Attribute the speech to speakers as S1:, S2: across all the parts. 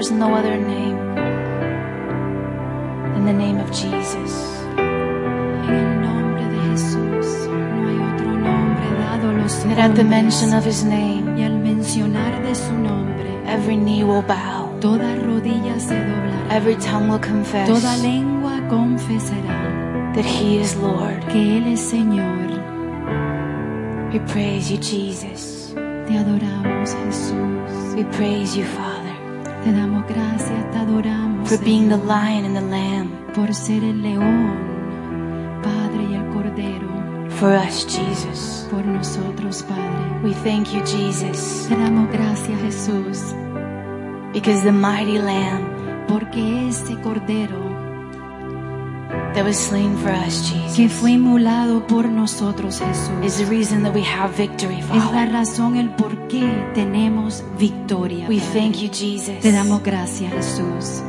S1: is no other name than the name of Jesus.
S2: En el nombre de Jesús no hay otro nombre dado a los
S1: And at the mention
S2: hombres.
S1: of His name,
S2: Y al mencionar de su nombre,
S1: every knee will bow,
S2: toda rodilla se doblará,
S1: every tongue will confess
S2: toda lengua confesará
S1: that He is Lord.
S2: que Él es Señor.
S1: We praise you, Jesus.
S2: Te adoramos, Jesús.
S1: We praise you, Father,
S2: Te damos gracias, te adoramos,
S1: for being the
S2: Señor,
S1: lion and the lamb
S2: por ser el león, Padre, y el cordero,
S1: for us, Jesus.
S2: por nosotros, Padre.
S1: We thank you, Jesus,
S2: Te damos gracias, Jesús,
S1: because the mighty lamb
S2: porque ese cordero
S1: that was slain for us,
S2: que
S1: Jesus,
S2: fue inmolado por nosotros, Jesús,
S1: is the reason that we have victory,
S2: es la
S1: Father.
S2: razón, el por qué tenemos victoria.
S1: We
S2: Padre.
S1: thank you, Jesus,
S2: Te damos gracias, Jesús,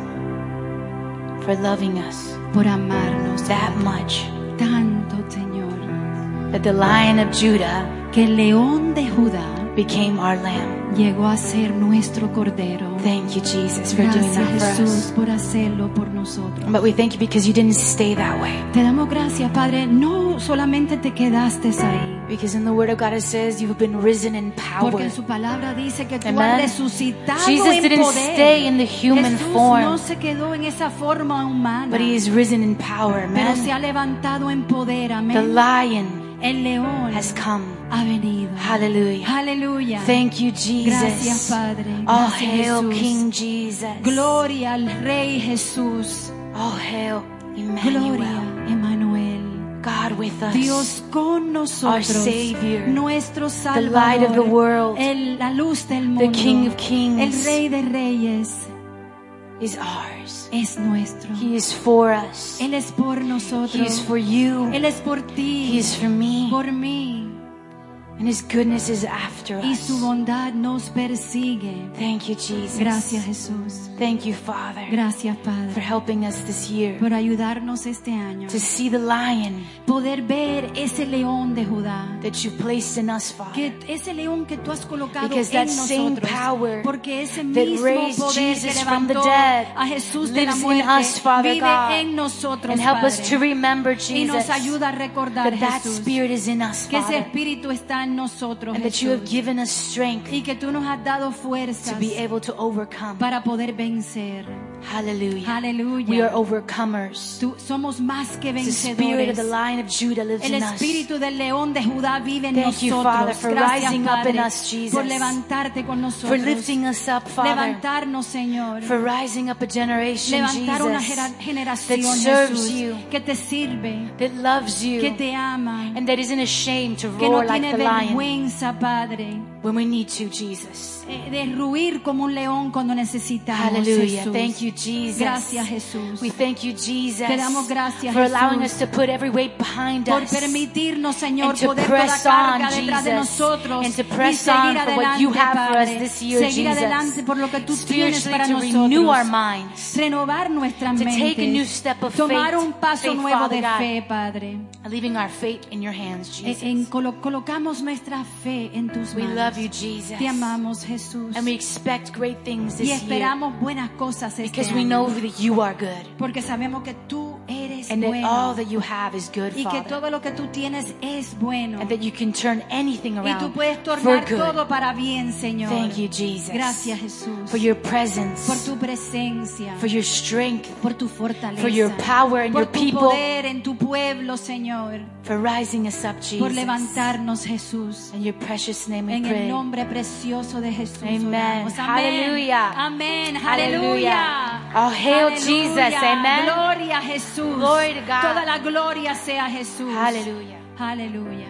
S1: for loving us
S2: por amarnos
S1: that much
S2: tanto, Señor,
S1: that the Lion of Judah
S2: que el león de Judá
S1: became our lamb.
S2: llegó a ser nuestro cordero.
S1: Thank you, Jesus, for doing
S2: Gracias,
S1: that for
S2: Jesús,
S1: us.
S2: por hacerlo por nosotros.
S1: But we thank you because you didn't stay that way.
S2: Te damos gracias, Padre. No solamente te quedaste ahí,
S1: Because in the Word of God it says you've been risen in
S2: porque
S1: power.
S2: en su palabra dice que tú
S1: Amen.
S2: has resucitado
S1: Jesus
S2: en
S1: didn't
S2: poder.
S1: stay in the human
S2: Jesús
S1: form,
S2: no se quedó en esa forma humana,
S1: but He is risen in power.
S2: pero se
S1: Amen.
S2: ha levantado en poder.
S1: The
S2: Amén.
S1: Lion
S2: El león
S1: has come.
S2: ha venido.
S1: Hallelujah.
S2: Aleluya.
S1: Thank you, Jesus.
S2: Gracias, Padre.
S1: Oh,
S2: Gracias,
S1: hail
S2: Jesús.
S1: King Jesus.
S2: Gloria al Rey Jesús.
S1: Oh, hail
S2: Gloria,
S1: Emmanuel.
S2: Emmanuel.
S1: God with us.
S2: Dios con nosotros,
S1: Our Savior,
S2: nuestro
S1: the light of the
S2: Salvador,
S1: world,
S2: la luz del mundo,
S1: the King of
S2: el
S1: Kings
S2: Rey de Reyes,
S1: is ours.
S2: es nuestro.
S1: He is for us.
S2: Él es por nosotros.
S1: He is for you.
S2: Él es por ti,
S1: He is for me.
S2: por mí.
S1: And His goodness is after
S2: Y
S1: us.
S2: su bondad nos persigue.
S1: Thank you, Jesus.
S2: Gracias, Jesús.
S1: Thank you, Father,
S2: Gracias,
S1: for
S2: Padre,
S1: helping us this year
S2: por ayudarnos este año.
S1: to see the lion
S2: Poder ver ese león de Judá.
S1: that you placed in us, Father.
S2: Que ese león que tú has colocado
S1: Because
S2: en
S1: that same
S2: nosotros,
S1: power
S2: porque ese
S1: that
S2: mismo
S1: raised
S2: poder que
S1: Jesus from the
S2: levantó
S1: dead
S2: a Jesús de la
S1: lives in
S2: muerte
S1: us, Father
S2: vive
S1: God.
S2: en nosotros,
S1: And help us
S2: Padre,
S1: to remember,
S2: y nos
S1: Jesus,
S2: ayuda a recordar,
S1: that
S2: Jesús,
S1: Spirit is in us,
S2: que ese
S1: Father,
S2: espíritu está en nosotros,
S1: and that you have
S2: Jesús,
S1: given us strength
S2: y que tú nos has dado
S1: to
S2: fuerzas
S1: be able to overcome.
S2: para poder vencer.
S1: Hallelujah.
S2: Aleluya.
S1: We are overcomers.
S2: Somos más que
S1: The Spirit of
S2: vencedores.
S1: the Lion of Judah lives
S2: El
S1: in us.
S2: espíritu del león de Judá vive en
S1: Thank you,
S2: nosotros.
S1: Father, for
S2: Gracias,
S1: rising up in
S2: Padre,
S1: us, Jesus.
S2: por levantarte con
S1: For
S2: nosotros.
S1: lifting us up, Father.
S2: Levantarnos, Señor.
S1: For rising up a generation,
S2: Levantar una
S1: Jesus,
S2: generación,
S1: that serves
S2: Jesús,
S1: you,
S2: que te sirve,
S1: that loves
S2: que
S1: you,
S2: te ama,
S1: and that isn't ashamed to
S2: que no
S1: roar like
S2: tiene
S1: the lion
S2: vergüenza, Padre,
S1: when we need to, Jesus.
S2: de ruir como un león cuando necesitamos,
S1: Hallelujah.
S2: Jesús.
S1: Thank you, Jesus.
S2: Gracias, Jesús.
S1: We thank you, Jesus,
S2: Te damos gracias,
S1: for allowing
S2: Jesús,
S1: us to put every weight behind
S2: por
S1: us
S2: permitirnos, Señor,
S1: and to
S2: poder toda
S1: press
S2: carga
S1: on,
S2: detrás de
S1: Jesus,
S2: nosotros
S1: and to
S2: y
S1: press
S2: seguir
S1: on for what you
S2: adelante,
S1: have for us
S2: Padre,
S1: this year,
S2: seguir
S1: Jesus.
S2: adelante por lo que tú tienes
S1: Spiritually,
S2: para
S1: to renew our
S2: nosotros,
S1: minds,
S2: renovar nuestras
S1: to take a new
S2: mentes,
S1: step of
S2: tomar
S1: faith,
S2: un paso
S1: faith,
S2: nuevo
S1: Father
S2: de
S1: God,
S2: fe, Padre.
S1: leaving our fate in your hands, Jesus.
S2: Colocamos nuestra fe en tus
S1: We
S2: manos.
S1: love you, Jesus.
S2: Te amamos, Jesús,
S1: And we expect great things
S2: y
S1: this year
S2: esperamos buenas cosas este
S1: because we
S2: año,
S1: know that you are good
S2: porque sabemos que tú eres
S1: and that
S2: bueno
S1: all that you have is good,
S2: y que
S1: Father,
S2: todo lo que tú tienes es bueno
S1: and that you can turn anything
S2: y tú
S1: around
S2: puedes
S1: for
S2: tornar
S1: good.
S2: todo para bien, Señor.
S1: Thank you, Jesus,
S2: Gracias, Jesús,
S1: for your
S2: por
S1: presence,
S2: tu presencia,
S1: for your strength,
S2: por tu fortaleza,
S1: for your power and
S2: por
S1: your
S2: tu
S1: people,
S2: poder en tu pueblo, Señor,
S1: for rising us up,
S2: por
S1: Jesus.
S2: levantarnos, Jesús.
S1: In your precious name we
S2: En el
S1: pray.
S2: nombre precioso de Jesús
S1: Amen.
S2: oramos. Amén.
S1: Hallelujah.
S2: Amén.
S1: Hallelujah.
S2: Aleluya.
S1: Oh, hail
S2: Aleluya.
S1: Jesus. Amen.
S2: Gloria a Jesús.
S1: Glory to God.
S2: Toda la gloria sea a Jesús.
S1: Hallelujah.
S2: Aleluya.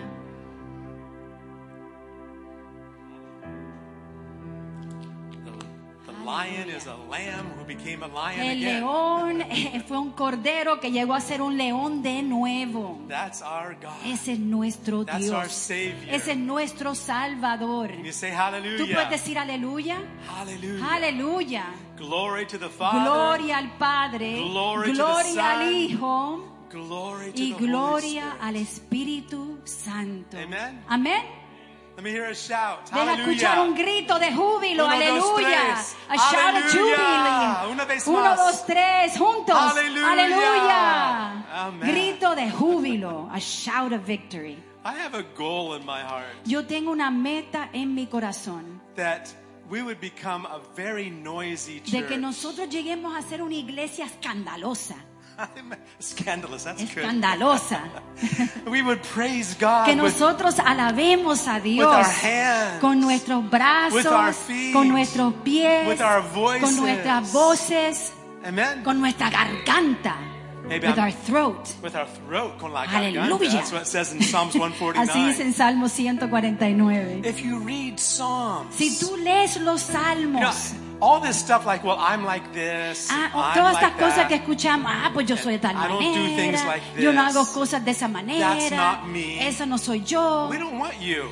S3: The lion is a lamb who became a lion
S2: El
S3: again.
S2: león fue un cordero que llegó a ser un león de nuevo.
S3: That's our God.
S2: Ese es nuestro
S3: That's our
S2: Dios.
S3: Savior.
S2: Ese es nuestro Salvador.
S3: And you say
S2: ¿Tú
S3: hallelujah.
S2: puedes decir aleluya?
S3: Hallelujah.
S2: Aleluya.
S3: Glory to the Father.
S2: Gloria al Padre,
S3: Glory to the
S2: gloria al
S3: Son,
S2: Hijo
S3: Glory to
S2: y
S3: the Holy
S2: gloria
S3: Spirit.
S2: al Espíritu Santo.
S3: Amen.
S2: Amén.
S3: Let me hear a shout.
S2: Deja escuchar un
S3: Hallelujah.
S2: grito de júbilo.
S3: Uno, dos,
S2: Aleluya.
S3: tres.
S2: A shout of
S3: Aleluya.
S2: jubilee.
S3: Una vez
S2: 1,
S3: más.
S2: 2, 3. Juntos.
S3: Aleluya.
S2: Aleluya.
S3: Amen.
S2: Grito de júbilo. A shout of victory.
S3: I have a goal in my heart
S2: Yo tengo una meta en mi corazón.
S3: that we would become a very noisy
S2: De que
S3: church.
S2: nosotros lleguemos a ser una iglesia escandalosa.
S3: Scandalous, that's good.
S2: Escandalosa.
S3: We would praise God
S2: Que
S3: with
S2: nosotros alabemos a Dios
S3: our hands,
S2: con nuestros brazos,
S3: with our feet,
S2: con nuestros pies,
S3: with our voices.
S2: con nuestras voces,
S3: Amen.
S2: con nuestra garganta,
S3: Maybe
S2: with
S3: I'm-
S2: our throat.
S3: With our throat, con la garganta.
S2: Aleluya.
S3: That's what it says in Psalms 149.
S2: Así dice en Salmo 149.
S3: If you read Psalms,
S2: Si tú lees los
S3: you know,
S2: salmos,
S3: all this stuff like, well, I'm like this, I'm
S2: todas
S3: like
S2: estas cosas
S3: that.
S2: que escuchamos, pues yo soy de tal
S3: I don't do things
S2: manera,
S3: like
S2: yo no
S3: this.
S2: hago cosas de esa
S3: That's
S2: manera,
S3: not me.
S2: eso no soy yo.
S3: We don't want you.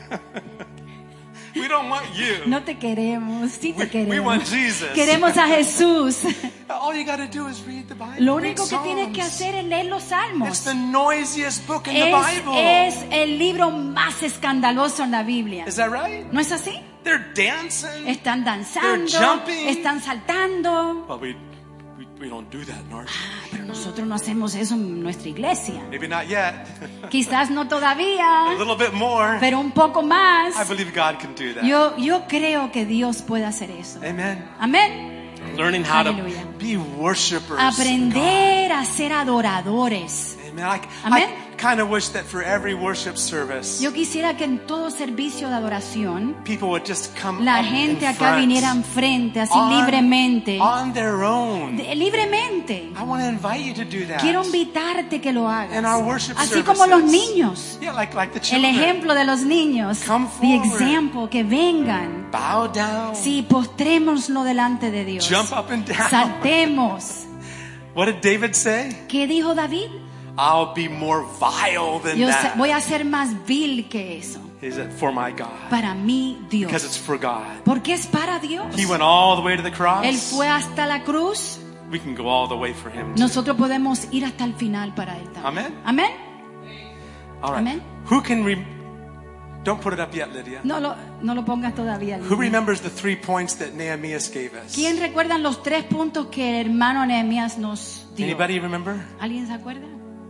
S3: We don't want you.
S2: No te queremos, sí te
S3: We
S2: queremos.
S3: want Jesus.
S2: Queremos a Jesús.
S3: All you got to do is read the Bible.
S2: Lo
S3: read
S2: único que tienes que
S3: Psalms.
S2: hacer es leer los
S3: It's
S2: salmos.
S3: the noisiest book in the Bible.
S2: Es el libro más escandaloso en la Biblia.
S3: Is that right?
S2: ¿No es así?
S3: They're dancing.
S2: Están danzando,
S3: They're jumping.
S2: están saltando.
S3: Well, we don't do that in our church.
S2: Pero nosotros no hacemos eso en nuestra iglesia.
S3: Maybe not yet.
S2: Quizás no
S3: A
S2: todavía,
S3: little bit more.
S2: pero un poco más.
S3: I believe God can do that.
S2: Yo creo que Dios puede hacer eso.
S3: Amen.
S2: Amén.
S3: Learning how
S2: Aleluya.
S3: to be worshipers.
S2: Aprender a ser adoradores.
S3: Amen. I
S2: Amen.
S3: kind of wish that for every worship service,
S2: Yo quisiera que en todo servicio de adoración
S3: people would just come
S2: la
S3: up
S2: gente
S3: in
S2: acá
S3: front
S2: viniera enfrente, así
S3: on-
S2: libremente.
S3: on their own.
S2: Libremente.
S3: I want to invite you to do that.
S2: Quiero invitarte que lo hagas.
S3: In our worship
S2: Así como los
S3: services.
S2: niños.
S3: Yeah, like the
S2: El
S3: children.
S2: ejemplo de los niños.
S3: Come
S2: The
S3: forward.
S2: example, que vengan.
S3: Bow down.
S2: Sí, postrémonos delante de Dios.
S3: Jump up and down.
S2: Saltemos.
S3: What did David say?
S2: ¿Qué dijo David?
S3: I'll be more vile than that.
S2: Voy a ser más vil que eso.
S3: Is it for my God?
S2: Para mí,
S3: Because
S2: Dios.
S3: it's for God.
S2: Porque es para Dios.
S3: He went all the way to the cross.
S2: Él fue hasta la cruz.
S3: We can go all the way for him. Too.
S2: Nosotros podemos ir hasta el final para Él también.
S3: Amen.
S2: Amén.
S3: All right.
S2: Amen.
S3: Who can don't put it up yet, Lydia.
S2: No lo pongas todavía.
S3: Who
S2: Lidia.
S3: remembers the 3 points that Nehemiah gave us?
S2: ¿Quién recuerdan los 3 puntos que el hermano Nehemías nos dio?
S3: Anybody remember?
S2: ¿Alguien se acuerda?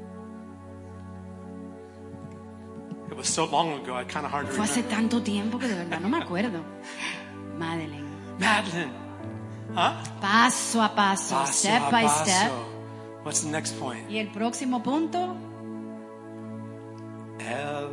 S3: It was so long ago, I kind of hard to
S2: Fue hace
S3: remember.
S2: tanto tiempo que de verdad no me acuerdo. Madeleine.
S3: Madeline. Huh?
S2: Paso a paso,
S3: Paso
S2: step
S3: a
S2: by
S3: paso.
S2: step.
S3: What's the next point?
S2: Y el próximo punto,
S3: Él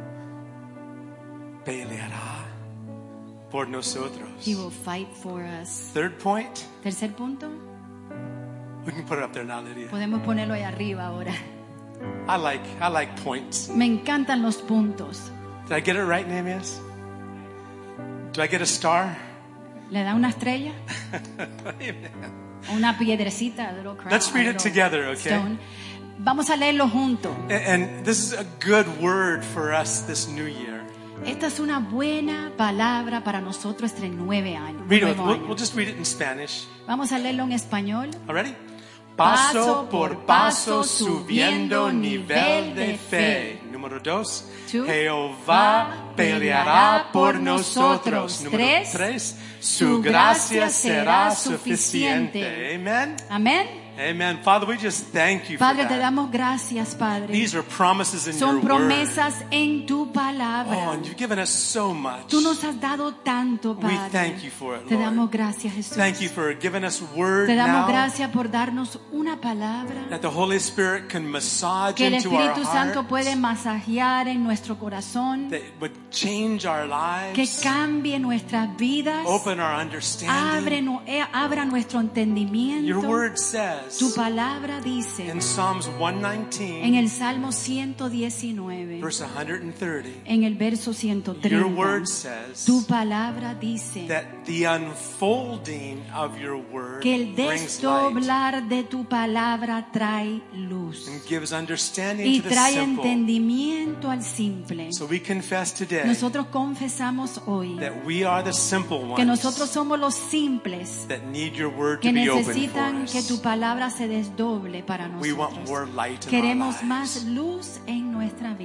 S3: peleará por nosotros.
S2: He will fight for us.
S3: Third point.
S2: Tercer punto,
S3: We can put it up there now, Lydia.
S2: podemos ponerlo ahí arriba ahora.
S3: I like points.
S2: Me encantan los puntos.
S3: Did I get it right, Nehemiah? Do I get a star?
S2: ¿Le da una estrella?
S3: Amen.
S2: O una piedrecita, a little crown,
S3: Let's read
S2: a
S3: it
S2: little
S3: together, okay?
S2: stone. Vamos a leerlo juntos.
S3: And this is a good word for us this new year.
S2: Esta es una buena palabra para nosotros este nuevo año.
S3: Read it. We'll just read it in Spanish.
S2: Vamos a leerlo en español.
S3: Already? Paso por paso subiendo nivel de fe. Número 2.
S2: Two.
S3: Jehová peleará por nosotros. Número 3. Su gracia será suficiente. Amen.
S2: Amén.
S3: Amen. Father, we just thank you for
S2: Padre, te
S3: that.
S2: damos gracias, Padre.
S3: These are promises in
S2: Son
S3: your word.
S2: promesas en tu
S3: Oh,
S2: palabra.
S3: and you've given us so much.
S2: Tú nos has dado tanto,
S3: We
S2: Padre.
S3: thank you for it,
S2: Te
S3: Lord.
S2: damos gracias, Jesús.
S3: Thank you for giving us word
S2: Te damos
S3: now
S2: gracias por darnos una palabra
S3: that the Holy Spirit can massage
S2: que el
S3: into our
S2: Espíritu Santo
S3: hearts,
S2: puede masajear en nuestro corazón,
S3: that would change our
S2: que
S3: lives,
S2: cambie nuestras vidas,
S3: open our understanding.
S2: abra nuestro entendimiento.
S3: Your word says
S2: Tu palabra dice
S3: in Psalms
S2: en
S3: 119,
S2: el Salmo 119,
S3: verse 130,
S2: en el verso
S3: your
S2: 130,
S3: word says
S2: tu palabra dice
S3: that the unfolding of your word
S2: que el
S3: brings light
S2: desdoblar de tu palabra trae luz
S3: and gives understanding
S2: y
S3: to the
S2: trae
S3: simple.
S2: entendimiento al simple.
S3: So we confess today
S2: Nosotros confesamos hoy
S3: that we are the simple
S2: que
S3: ones
S2: nosotros somos los simples
S3: that need your word
S2: que
S3: to be open
S2: necesitan
S3: for
S2: que tu
S3: us.
S2: palabra se desdoble para
S3: We want
S2: nosotros.
S3: more light in our
S2: Queremos
S3: lives.
S2: más luz en nuestra vida.
S3: And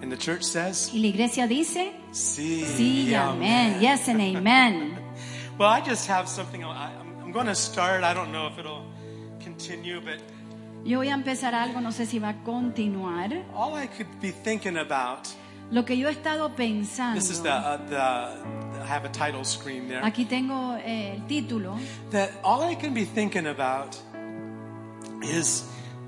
S3: And the church says,
S2: Y la iglesia dice,
S3: sí,
S2: sí, amén. Yes and amen.
S3: Well, I just have something. I'm going to start. I don't know if it'll continue, but
S2: Yo voy a empezar algo, no sé si va a continuar.
S3: all I could be thinking about.
S2: Lo que yo he estado pensando.
S3: This is I have a title screen there.
S2: Aquí tengo el título.
S3: That all I can be thinking about is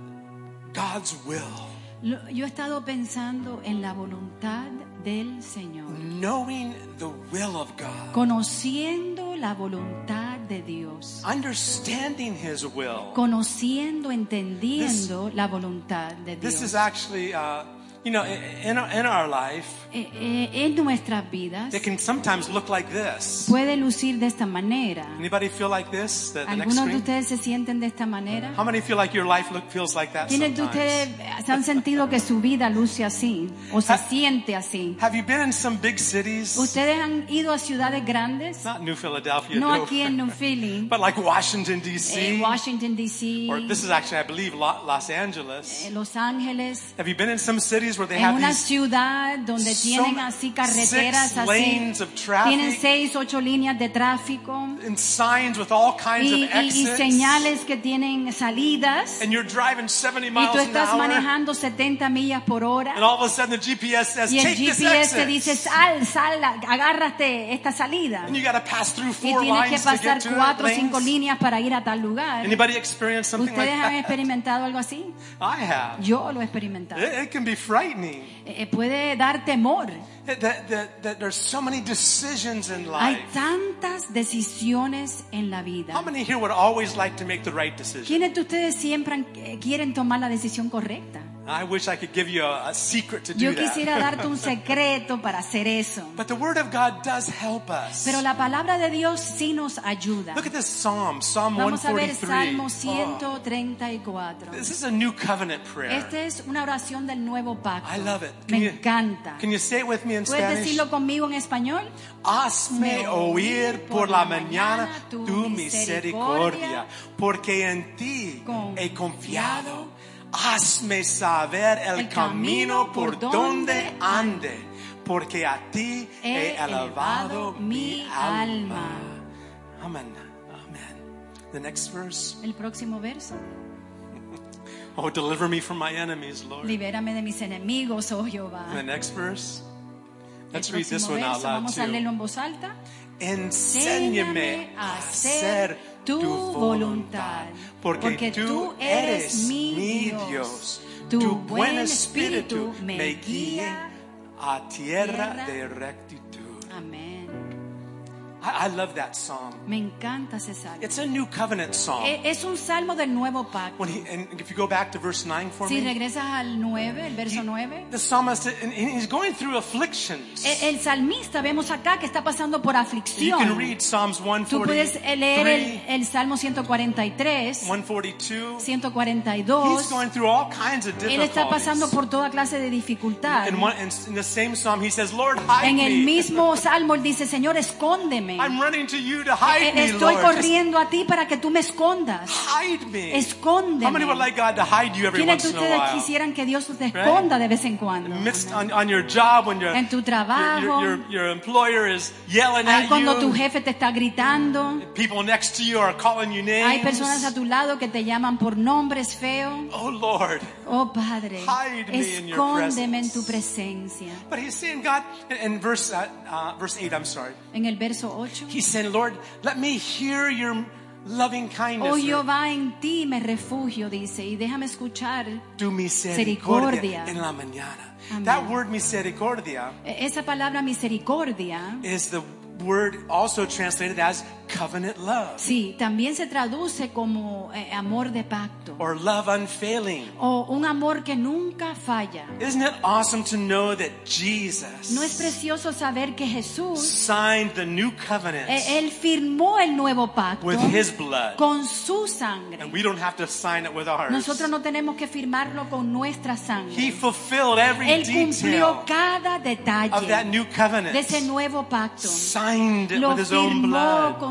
S3: God's will.
S2: Yo he estado pensando en la voluntad del Señor.
S3: Knowing the will of God.
S2: Conociendo la voluntad de Dios.
S3: Understanding His will.
S2: Conociendo, entendiendo la voluntad de Dios.
S3: This is actually, in our life,
S2: en nuestras vidas
S3: it can sometimes look like this.
S2: puede lucir de esta manera.
S3: Anybody feel like this? The next
S2: ¿Algunos de
S3: screen?
S2: ustedes se sienten de esta manera?
S3: How many feel like your life feels like that
S2: ¿Quiénes de
S3: sometimes?
S2: ustedes se han sentido que su vida luce así o se siente así?
S3: Have you been in some big cities?
S2: ¿Ustedes han ido a ciudades grandes?
S3: Not New Philadelphia,
S2: No
S3: no.
S2: aquí en New Philly,
S3: But like Washington, D.C.
S2: Washington D.C.,
S3: Or this is actually, I believe, Los Angeles.
S2: Los Ángeles,
S3: Have you been in some cities where they
S2: en
S3: have
S2: una
S3: these
S2: ciudad donde tienen así carreteras
S3: 6
S2: así,
S3: lanes of traffic,
S2: tienen 6, 8 líneas de tráfico
S3: and signs with all kinds
S2: y
S3: of exits,
S2: señales que tienen salidas
S3: and you're driving 70
S2: y
S3: miles
S2: tú
S3: an
S2: estás
S3: hour,
S2: manejando 70 millas por hora
S3: and all of a sudden the GPS says,
S2: y el
S3: take this
S2: GPS te
S3: exit,
S2: dice sal, agárrate esta salida
S3: and you got to pass through
S2: y
S3: 4
S2: tienes que
S3: lines to
S2: pasar
S3: get to
S2: 4 o
S3: it,
S2: 5
S3: lanes.
S2: líneas para ir a tal lugar.
S3: Anybody experience something like
S2: ¿Ustedes han
S3: that?
S2: experimentado algo así?
S3: I have.
S2: Yo lo he experimentado.
S3: It can be frightening.
S2: Puede dar temor.
S3: That there's so many decisions in
S2: Hay
S3: life.
S2: tantas decisiones en la vida.
S3: How many here would always like to make the right decision?
S2: ¿Quiénes de ustedes siempre quieren tomar la decisión correcta?
S3: I wish I could give you a secret to do
S2: Yo
S3: that.
S2: quisiera darte un secreto para hacer eso.
S3: But the Word of God does help us.
S2: Pero la palabra de Dios sí nos ayuda.
S3: Look at this Psalm
S2: Vamos a ver
S3: 143.
S2: Salmo
S3: Oh,
S2: 134.
S3: this is a new covenant prayer.
S2: Esta es una oración del nuevo pacto.
S3: I love it.
S2: Me encanta.
S3: Can you say it with me in
S2: ¿Puedes
S3: Spanish?
S2: decirlo conmigo en español?
S3: Hazme oír por la mañana tu misericordia, porque en ti he confiado. Hazme saber el camino por donde ande, porque a ti he elevado mi alma. Amen. Amen. The next verse.
S2: El próximo verso.
S3: Oh, deliver me from my enemies, Lord.
S2: Libérame de mis enemigos, oh Jehová.
S3: The next verse. Let's
S2: El
S3: read this
S2: próximo
S3: one out
S2: verso,
S3: loud
S2: vamos a
S3: too.
S2: leerlo en voz alta.
S3: Enséñame a hacer tu voluntad, porque tú eres mi Dios. Tu buen espíritu me guía a tierra de rectitud.
S2: Amén.
S3: I love that psalm.
S2: Me encanta ese salmo.
S3: It's a new covenant psalm.
S2: Es un salmo del nuevo pacto.
S3: And if you go back to verse 9 for
S2: Si
S3: me.
S2: regresas al 9, el verso 9.
S3: The psalmist, and he's going through afflictions.
S2: El salmista vemos acá que está pasando por
S3: You can
S2: aflicción.
S3: read Psalms
S2: Tú puedes
S3: 143,
S2: leer el Salmo 143,
S3: 142.
S2: 142.
S3: He's going through all kinds of
S2: Él está pasando
S3: difficulties.
S2: por toda clase de dificultad.
S3: In the same psalm, he says, Lord, hide
S2: En el
S3: me.
S2: mismo salmo él dice, Señor, escóndeme.
S3: I'm running to you to hide me,
S2: Estoy
S3: Lord.
S2: corriendo a ti para que tú me escondas.
S3: Just hide me.
S2: Escóndeme.
S3: How many would like God to hide you every
S2: ¿Quiénes
S3: once
S2: de
S3: in a
S2: ustedes
S3: while?
S2: quisieran que Dios te esconda de vez en cuando?
S3: Midst on your job when
S2: En tu trabajo.
S3: your employer is yelling
S2: Ahí
S3: at
S2: cuando tu
S3: you.
S2: jefe te está gritando.
S3: People next to you are calling you names.
S2: Hay personas a tu lado que te llaman por nombres feos.
S3: Oh Lord.
S2: Oh Padre,
S3: Hide me in your
S2: escóndeme en
S3: presence.
S2: tu presencia.
S3: But he's saying, God, in verse 8, I'm sorry.
S2: En el verso 8.
S3: He's saying, Lord, let me hear your loving kindness.
S2: Oh Jehová, en ti me refugio, dice, y déjame escuchar
S3: Tu misericordia
S2: misericordia.
S3: en la mañana.
S2: Amén.
S3: That word misericordia
S2: esa palabra misericordia.
S3: is the word also translated as covenant love
S2: Sí, también se traduce como amor de pacto
S3: or love unfailing.
S2: o un amor que nunca falla.
S3: Isn't it awesome to know that Jesus
S2: ¿No es precioso saber que Jesús,
S3: signed the new covenant
S2: Él firmó el nuevo pacto
S3: with his blood,
S2: con su sangre?
S3: and we don't have to sign it with ours?
S2: Nosotros no tenemos que firmarlo con nuestra
S3: He
S2: sangre.
S3: fulfilled every
S2: Él cumplió
S3: detail
S2: cada
S3: of that
S2: detalle
S3: new covenant,
S2: de ese nuevo pacto.
S3: signed it
S2: Lo
S3: with his own
S2: firmó
S3: blood.
S2: con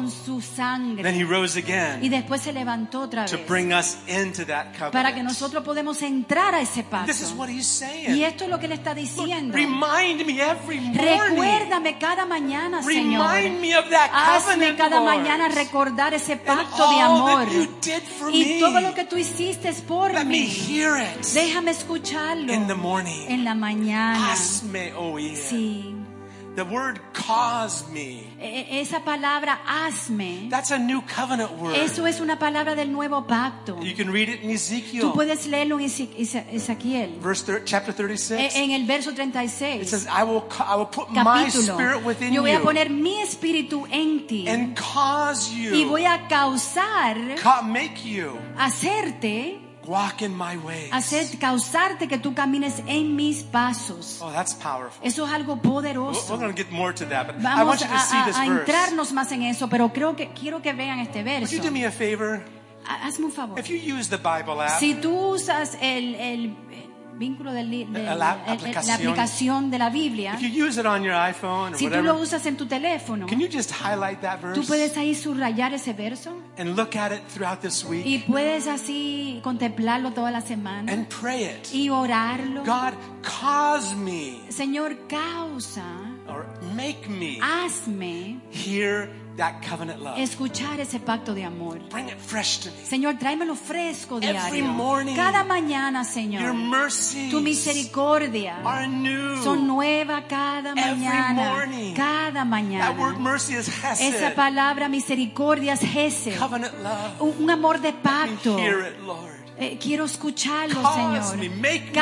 S2: con su sangre.
S3: Then he rose
S2: Y
S3: again
S2: después se levantó otra
S3: to
S2: vez
S3: bring us into that
S2: para que
S3: covenant.
S2: nosotros podamos entrar a ese pacto.
S3: This is what he's
S2: Y
S3: saying.
S2: esto es lo que le está diciendo.
S3: Remind me every morning.
S2: Recuérdame cada mañana, Señor.
S3: Remind me of that
S2: Hazme
S3: covenant,
S2: cada
S3: Lord.
S2: mañana recordar ese
S3: And
S2: pacto de
S3: all
S2: amor.
S3: that you did for
S2: Y
S3: me.
S2: todo lo que tú hiciste por
S3: Let me
S2: mí.
S3: hear it
S2: Déjame escucharlo
S3: in the morning.
S2: en la mañana.
S3: Hazme oír.
S2: Sí.
S3: The word cause me.
S2: Esa palabra hazme.
S3: That's a new covenant word.
S2: Eso es una palabra del nuevo pacto.
S3: You can read it in Ezekiel.
S2: Tú puedes leerlo en Ezequiel.
S3: Chapter 36.
S2: En el verso
S3: It
S2: 36.
S3: says, I will put my
S2: Capítulo.
S3: spirit within
S2: Yo voy a
S3: you
S2: poner mi espíritu en ti.
S3: and cause
S2: Y voy
S3: you,
S2: a causar,
S3: make you
S2: hacerte,
S3: walk in my ways.
S2: causarte que tú camines en mis pasos.
S3: Oh, that's powerful.
S2: Eso es algo
S3: We're
S2: poderoso.
S3: going to get more to that, but I
S2: Vamos
S3: want you to see this
S2: a
S3: verse.
S2: entrarnos más en eso, pero quiero que vean este
S3: Would
S2: verso.
S3: you do me a favor?
S2: Hazme un favor.
S3: If you use the Bible app,
S2: Si tú usas el vínculo la aplicación de la Biblia,
S3: if you use it on your iPhone or
S2: si tú lo
S3: whatever,
S2: usas en tu teléfono,
S3: can you just highlight that
S2: tú
S3: verse
S2: puedes ahí subrayar ese verso
S3: and look at it throughout this week
S2: y puedes así contemplarlo toda la semana
S3: and pray it?
S2: y orarlo.
S3: God, cause me
S2: Señor, causa,
S3: or make me
S2: hazme
S3: hear that covenant love.
S2: escuchar ese pacto de amor.
S3: Bring it fresh to me.
S2: Señor, tráemelo fresco
S3: Every
S2: diario.
S3: morning,
S2: Cada mañana,
S3: Your
S2: Señor,
S3: mercies
S2: tu misericordia
S3: are new.
S2: son nuevas cada
S3: Every
S2: mañana.
S3: morning.
S2: Cada
S3: That word
S2: mañana.
S3: mercy is
S2: Esa
S3: hesed.
S2: palabra misericordia es Gesed,
S3: Covenant love.
S2: un amor de
S3: Let me
S2: pacto.
S3: hear it, Lord.
S2: Quiero escucharlo,
S3: Cause
S2: Señor.
S3: me, make me.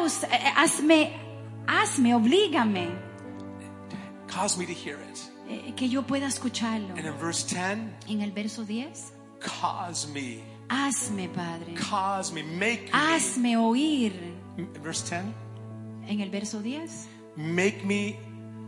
S2: Hazme, oblígame
S3: Cause me to hear it.
S2: que yo pueda escucharlo.
S3: And in verse 10,
S2: En el verso 10,
S3: cause me.
S2: hazme, Padre.
S3: Cause me. Make me.
S2: Hazme oír.
S3: In verse 10,
S2: En el verso 10,
S3: make me.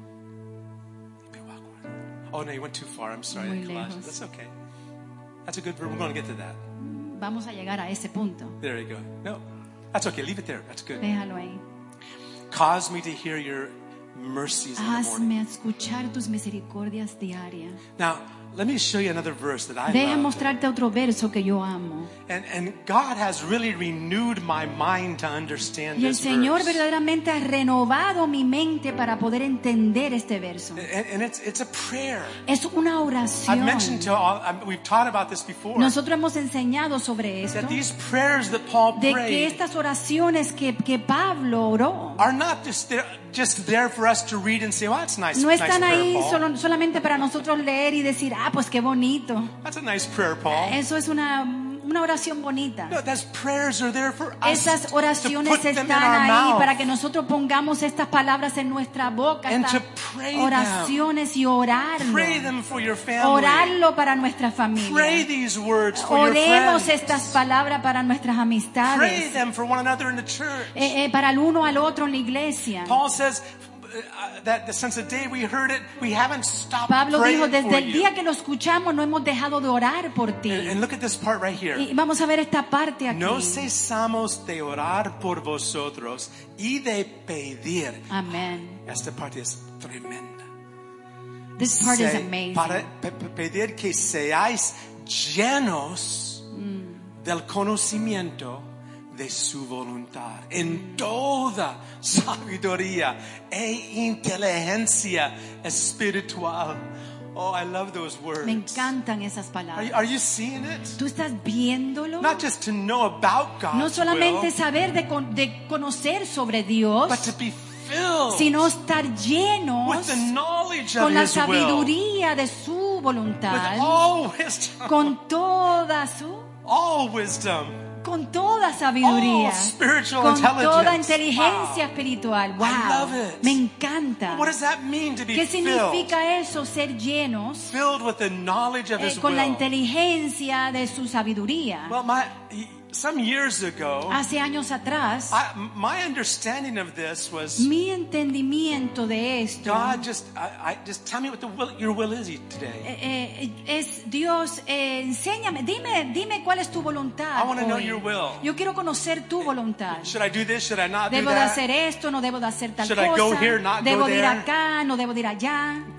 S3: Oh no, you went too far. I'm sorry.
S2: Muy
S3: Colossians.
S2: lejos.
S3: That's okay. That's a good verb. We're going to get to that.
S2: vamos a llegar a ese punto.
S3: There you go. No, that's okay. Leave it there. That's good.
S2: Déjalo ahí.
S3: Cause me to hear your mercies in the morning.
S2: Hazme escuchar tus misericordias diarias.
S3: Now, let me show you another verse that I
S2: Deja
S3: love.
S2: mostrarte otro verso que yo amo.
S3: And God has really renewed my mind to understand
S2: Y el
S3: this
S2: Señor
S3: verse.
S2: verdaderamente ha renovado mi mente para poder entender este verso.
S3: And it's a prayer.
S2: Es una
S3: I've
S2: oración.
S3: mentioned to all, we've taught about this before.
S2: Nosotros hemos enseñado sobre esto,
S3: That these prayers that Paul
S2: de que
S3: prayed
S2: estas oraciones que Pablo oró
S3: are not just there for us to read and say, well, that's nice.
S2: no
S3: Nice
S2: están
S3: prayer,
S2: ahí
S3: Paul.
S2: solamente para nosotros leer y decir, pues qué bonito.
S3: That's a nice prayer, Paul.
S2: Eso es una oración bonita.
S3: No, those prayers are there for us
S2: Esas
S3: to
S2: oraciones
S3: put them in
S2: están
S3: our
S2: ahí
S3: mouth
S2: para que nosotros pongamos estas palabras en nuestra boca,
S3: and
S2: estas
S3: to pray
S2: oraciones y orarlo.
S3: Pray them for your family.
S2: Orarlo para nuestra
S3: Pray
S2: familia.
S3: these words for your
S2: Oremos
S3: friends.
S2: estas palabras para nuestras
S3: Pray
S2: amistades,
S3: them for one another in the church.
S2: para el uno al otro en la iglesia.
S3: Paul says that since the day we heard it, we haven't stopped
S2: Pablo
S3: praying
S2: dijo, desde
S3: for
S2: el
S3: you.
S2: día que lo escuchamos no hemos dejado de orar por ti.
S3: And look at this part right here.
S2: Y vamos a ver esta parte aquí.
S3: No cesamos de orar por vosotros y de pedir.
S2: Amén.
S3: Esta parte es tremenda.
S2: This part is
S3: Se-
S2: amazing.
S3: Para pedir que seáis llenos del conocimiento de su voluntad en toda sabiduría e inteligencia espiritual. Oh, I love those words.
S2: Me encantan esas
S3: Are
S2: palabras.
S3: are you seeing it?
S2: ¿Tú estás viéndolo?
S3: Not just to know about God's
S2: No solamente
S3: will,
S2: saber de conocer sobre Dios,
S3: but to be filled
S2: sino estar llenos
S3: with the knowledge of
S2: con la
S3: His will,
S2: sabiduría de su
S3: with
S2: voluntad,
S3: all wisdom,
S2: con toda sabiduría,
S3: all spiritual
S2: con
S3: intelligence.
S2: toda inteligencia
S3: Wow.
S2: espiritual.
S3: I
S2: Wow,
S3: love it.
S2: me encanta.
S3: What does that mean to be
S2: ¿Qué
S3: filled?
S2: significa eso? Ser llenos
S3: Filled with the knowledge of His
S2: con la
S3: will.
S2: inteligencia de su sabiduría.
S3: Well, some years ago,
S2: Hace años atrás,
S3: my understanding of this was
S2: mi entendimiento de esto
S3: God just tell me what your will is today.
S2: es Dios, enséñame, dime cuál es tu voluntad.
S3: I want to know
S2: hoy.
S3: your will.
S2: Yo quiero conocer tu voluntad.
S3: Should I do this? Should I not do
S2: Debo de
S3: that?
S2: hacer esto, no debo de hacer tal
S3: Should I go
S2: cosa.
S3: here, not
S2: Debo
S3: go
S2: de ir
S3: there?
S2: acá, no debo de ir allá.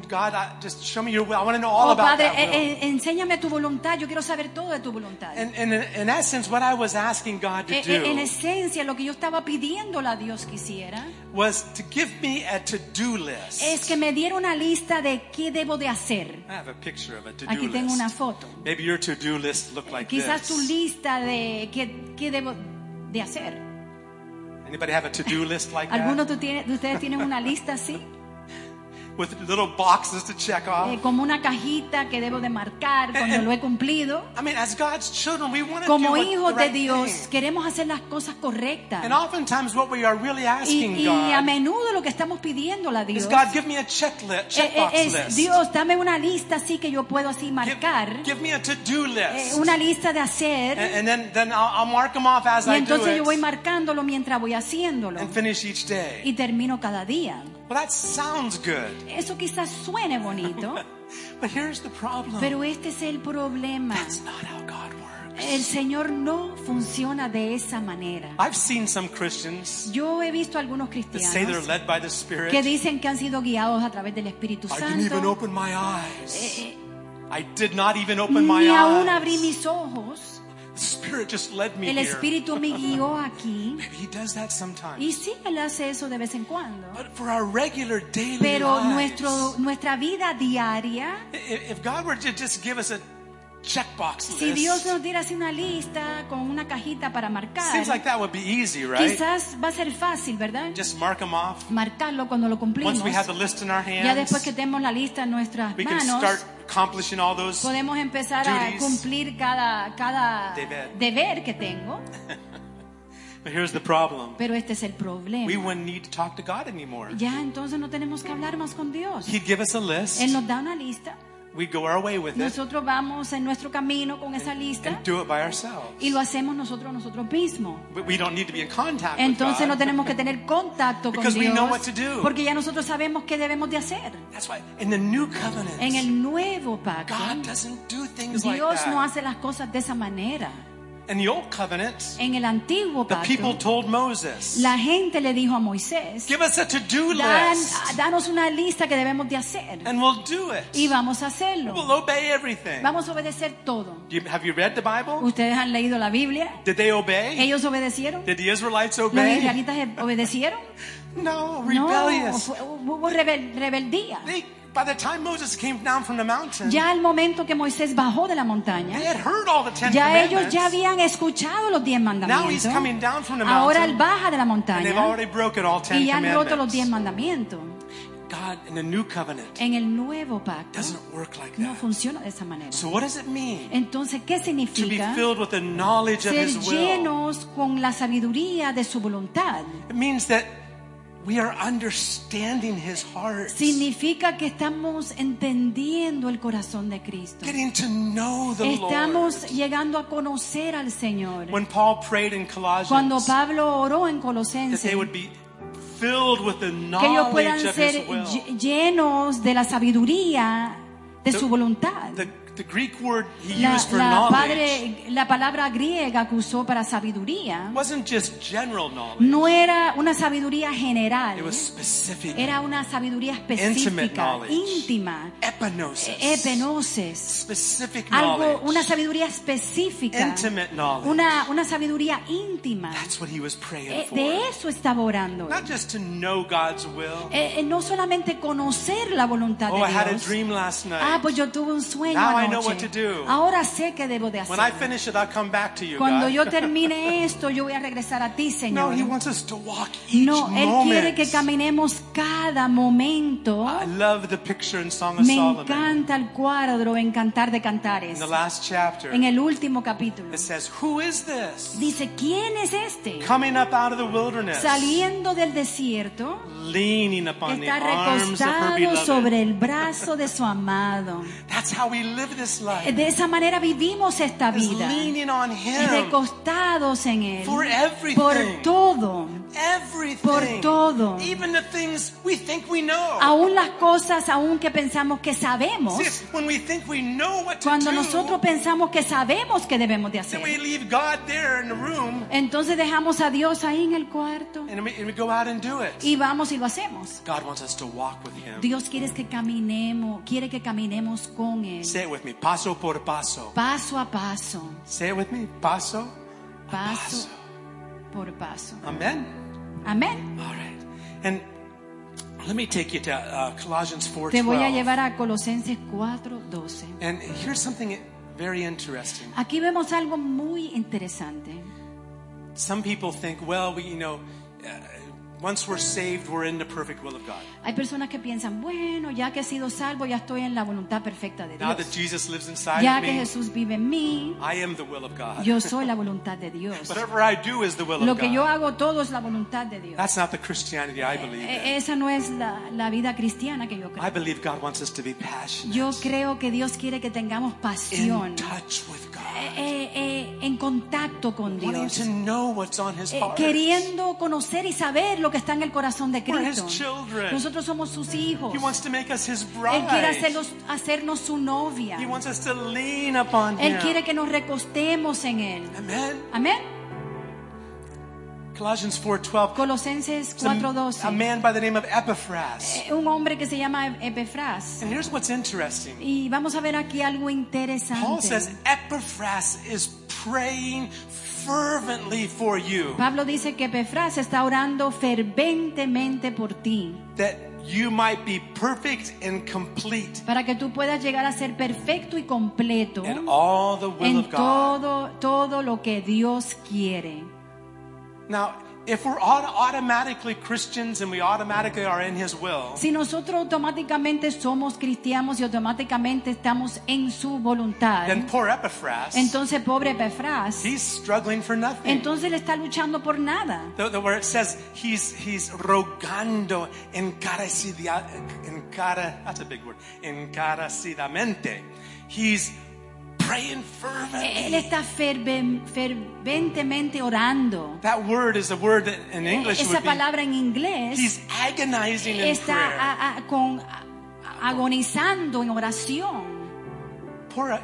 S3: God, just show me your will. I want to know all
S2: Oh,
S3: about
S2: Padre,
S3: that will.
S2: enséñame tu voluntad. Yo quiero saber todo de tu voluntad.
S3: And in essence, what I was asking God to
S2: En
S3: do
S2: esencia, lo que yo estaba pidiéndole a Dios que hiciera
S3: was to give me a to-do list.
S2: es que me diera una lista de qué debo de hacer.
S3: I have a picture of a to-do
S2: Aquí tengo
S3: list.
S2: una foto.
S3: Maybe your to-do list look like
S2: Quizás
S3: this.
S2: tu lista de qué debo de hacer.
S3: Anybody have a to-do list like
S2: ¿Algunos
S3: that?
S2: de ustedes tienen una lista así?
S3: With little boxes to check off.
S2: Como una cajita que debo de marcar cuando lo he cumplido.
S3: I mean, as God's children, we want to do
S2: Como
S3: what
S2: hijos
S3: the
S2: de
S3: right
S2: Dios,
S3: thing.
S2: queremos hacer las cosas correctas.
S3: And oftentimes what we are really asking
S2: Y a
S3: God
S2: menudo lo que estamos pidiéndole a
S3: is,
S2: Dios
S3: God, give me a checkbox
S2: es,
S3: list.
S2: Dios, dame una lista así que yo puedo así marcar.
S3: Give me a to-do list.
S2: Una lista de hacer.
S3: And then I'll mark them off as
S2: Y
S3: I do
S2: entonces yo voy
S3: it
S2: marcándolo mientras voy haciéndolo.
S3: and finish each day.
S2: Y termino cada día.
S3: Well, that sounds good.
S2: Eso quizás suene bonito,
S3: But here's the problem.
S2: pero este es el problema.
S3: That's not how God works.
S2: El Señor no funciona de esa manera.
S3: I've seen some Christians
S2: Yo he visto a algunos
S3: that say they're
S2: cristianos
S3: led by the Spirit.
S2: que dicen que han sido guiados a través del Espíritu
S3: I didn't even
S2: Santo.
S3: open my eyes. I did not even open my
S2: Ni aún abrí
S3: eyes.
S2: mis ojos.
S3: The Spirit just led me
S2: El
S3: here.
S2: Espíritu me guió aquí.
S3: Maybe He does that sometimes.
S2: Y sí, Él hace eso de vez en cuando.
S3: But for our regular daily
S2: Pero
S3: lives,
S2: nuestra vida diaria,
S3: if God were to just give us a checkbox
S2: si Dios
S3: list,
S2: nos diera así una lista con una cajita para
S3: seems like
S2: marcar,
S3: that would be easy, right?
S2: quizás va a ser fácil, ¿verdad?
S3: Just mark them off.
S2: Marcarlo cuando lo cumplimos.
S3: Once we have the list in our
S2: Ya después que
S3: hands,
S2: tenemos la lista en nuestras
S3: we can
S2: manos,
S3: start accomplishing all those.
S2: podemos empezar a
S3: duties.
S2: cumplir cada
S3: Deber.
S2: deber que tengo.
S3: But here's the problem.
S2: Pero este es el
S3: We
S2: problema.
S3: wouldn't need to talk to God anymore.
S2: Ya entonces no tenemos que hablar más con Dios.
S3: He'd give us a list.
S2: Él nos da una lista.
S3: We'd go our way with it
S2: Nosotros vamos en nuestro camino con esa lista
S3: and do it by ourselves.
S2: y lo hacemos nosotros mismos.
S3: We don't need to be in contact with
S2: Entonces no
S3: God.
S2: tenemos que tener contacto con
S3: Because we know what
S2: Dios
S3: to do.
S2: porque ya nosotros sabemos qué debemos de hacer.
S3: That's why in the new covenant,
S2: En el nuevo pacto,
S3: God doesn't do things like
S2: Dios no
S3: that.
S2: hace las cosas de esa manera.
S3: In the old covenant,
S2: En el antiguo
S3: the people
S2: pacto,
S3: told Moses,
S2: la gente le dijo a Moisés,
S3: give us a to-do
S2: "Dan-
S3: list
S2: danos una lista que debemos de hacer
S3: and we'll do it.
S2: y vamos a
S3: We'll
S2: hacerlo.
S3: obey everything.
S2: Vamos a obedecer todo.
S3: Have you read the Bible?
S2: ¿Ustedes han leído la Biblia?
S3: Did they obey?
S2: ¿Ellos obedecieron?
S3: Did the Israelites
S2: ¿Los
S3: obey?
S2: israelitas obedecieron?
S3: No,
S2: No,
S3: rebellious.
S2: hubo rebeldía.
S3: By the time Moses came down from the mountain,
S2: Ya al momento que Moisés bajó de la
S3: they
S2: montaña,
S3: had heard all the Ten
S2: ya ellos
S3: Commandments.
S2: ya habían escuchado los 10
S3: Now he's
S2: mandamientos.
S3: coming down from the
S2: Ahora él
S3: mountain,
S2: baja de la
S3: and they've
S2: montaña
S3: already broken all 10
S2: y ya han roto los 10
S3: commandments.
S2: mandamientos.
S3: God, in the new covenant,
S2: En el nuevo pacto
S3: doesn't work like
S2: no
S3: that.
S2: funciona de esa manera.
S3: So what does it mean
S2: Entonces, ¿qué
S3: to be
S2: significa
S3: filled with the knowledge of
S2: ser
S3: His will?
S2: llenos con la sabiduría de su voluntad?
S3: It means that we are understanding His heart,
S2: Significa que estamos entendiendo el corazón de Cristo.
S3: getting to know the
S2: Estamos
S3: Lord.
S2: llegando a conocer al Señor.
S3: When Paul prayed in
S2: Cuando
S3: Colossians
S2: Pablo oró en
S3: that
S2: Colosenses,
S3: they would be filled with the
S2: que ellos puedan
S3: knowledge of
S2: ser
S3: His will.
S2: llenos de la sabiduría de su voluntad.
S3: The Greek word He used for
S2: La palabra griega que usó para sabiduría
S3: wasn't just general knowledge.
S2: no era una sabiduría general,
S3: It was specific.
S2: era una sabiduría
S3: Intimate
S2: específica,
S3: knowledge.
S2: íntima,
S3: Epinosis.
S2: epenosis,
S3: Specific
S2: algo,
S3: knowledge.
S2: una sabiduría específica,
S3: Intimate knowledge.
S2: una sabiduría íntima.
S3: That's what he was praying for.
S2: De eso estaba orando.
S3: Not just to know God's will.
S2: No solamente conocer la voluntad
S3: Oh, I
S2: de
S3: had a
S2: Dios.
S3: dream last night.
S2: Ah, pues yo tuve un sueño
S3: Now I know what
S2: anoche.
S3: to do.
S2: Ahora sé qué debo de
S3: When I
S2: hacer.
S3: finish it, I'll come back to you,
S2: Cuando
S3: God.
S2: yo termine esto, yo voy a regresar a ti,
S3: No,
S2: Señor.
S3: He wants us to walk each
S2: No, Él quiere
S3: moment.
S2: que caminemos cada momento.
S3: I love the picture in Song of
S2: Me
S3: Solomon.
S2: encanta el cuadro en Cantar de Cantares.
S3: In the last chapter,
S2: En el último capítulo.
S3: it says, who is this?
S2: Dice, ¿quién es este?
S3: Coming up out of the wilderness,
S2: Saliendo del desierto,
S3: leaning upon the
S2: está
S3: arms of her
S2: recostado
S3: beloved.
S2: sobre el brazo de su amado.
S3: That's That's how we live this life.
S2: De esa manera vivimos esta
S3: Is
S2: vida.
S3: leaning on Him
S2: Recostados en Él.
S3: for everything.
S2: Por todo.
S3: Everything.
S2: Por todo.
S3: Even the things we think we know.
S2: Aún las cosas, aún que pensamos que sabemos.
S3: See, when we think we know what to
S2: Cuando
S3: do,
S2: nosotros pensamos que sabemos que debemos de
S3: then we
S2: hacer.
S3: leave God there in the room
S2: Entonces dejamos a Dios ahí en el cuarto.
S3: and we go out and do it.
S2: Y vamos y lo hacemos.
S3: God wants us to walk with Him.
S2: Dios quiere que caminemos con Él.
S3: Say it with me. Paso por paso.
S2: Paso a paso.
S3: Say it with me. Paso.
S2: Paso por paso.
S3: Amen.
S2: Amén.
S3: All right. And let me take you to Colossians
S2: Te voy a
S3: 4:12.
S2: llevar a Colosenses 4:12.
S3: And here's something very interesting.
S2: Aquí vemos algo muy interesante.
S3: Some people think, well, once we're saved, we're in the perfect will of God.
S2: Hay personas que piensan, bueno, ya que he sido salvo, ya estoy en la voluntad perfecta de
S3: Now that
S2: Dios.
S3: Jesus lives inside
S2: Ya
S3: of
S2: que
S3: me,
S2: Jesús vive en mí,
S3: I am the will of God.
S2: yo soy la voluntad de Dios.
S3: Whatever I do is the will
S2: Lo
S3: of
S2: que yo
S3: God.
S2: hago todo es la voluntad de Dios.
S3: That's not the Christianity I believe in.
S2: Esa no es la vida cristiana que yo
S3: I
S2: creo.
S3: believe God wants us to be passionate,
S2: Yo creo que Dios quiere que tengamos pasión,
S3: in touch with God,
S2: en contacto con
S3: wanting
S2: Dios,
S3: to know what's on His heart.
S2: queriendo conocer y saber lo que está en el corazón de
S3: We're His
S2: Cristo.
S3: children.
S2: Nosotros somos sus hijos.
S3: He wants to make us His
S2: Él quiere
S3: bride.
S2: hacernos su novia.
S3: He wants us to lean upon
S2: Él
S3: Him.
S2: quiere que nos recostemos en Él.
S3: Amen.
S2: Amén.
S3: Colossians 4:12.
S2: Colosenses
S3: It's a
S2: 4:12.
S3: man by the name of Epaphras.
S2: Un hombre que se llama Epafras.
S3: And here's what's interesting.
S2: Y vamos a ver aquí algo
S3: Paul
S2: interesante.
S3: says Epaphras is praying fervently for you,
S2: Pablo dice que Epafras está orando ferventemente por ti,
S3: that you might be perfect and complete
S2: para que tú puedas llegar a ser perfecto y completo
S3: in all the will
S2: en
S3: of God.
S2: todo lo que Dios quiere.
S3: Now, if we're automatically Christians and we automatically are in His will,
S2: Si nosotros automáticamente somos cristianos y automáticamente estamos en su voluntad,
S3: then poor Epaphras,
S2: entonces pobre Epafras,
S3: he's struggling for nothing.
S2: entonces le está luchando por nada.
S3: Where it says he's rogando that's a big word, encarecidamente. He's praying
S2: Él
S3: fervently.
S2: está ferventemente orando.
S3: That word is a word that in English
S2: Esa
S3: would be,
S2: palabra en inglés
S3: he's agonizing in prayer.
S2: está agonizando en oración.
S3: Poor,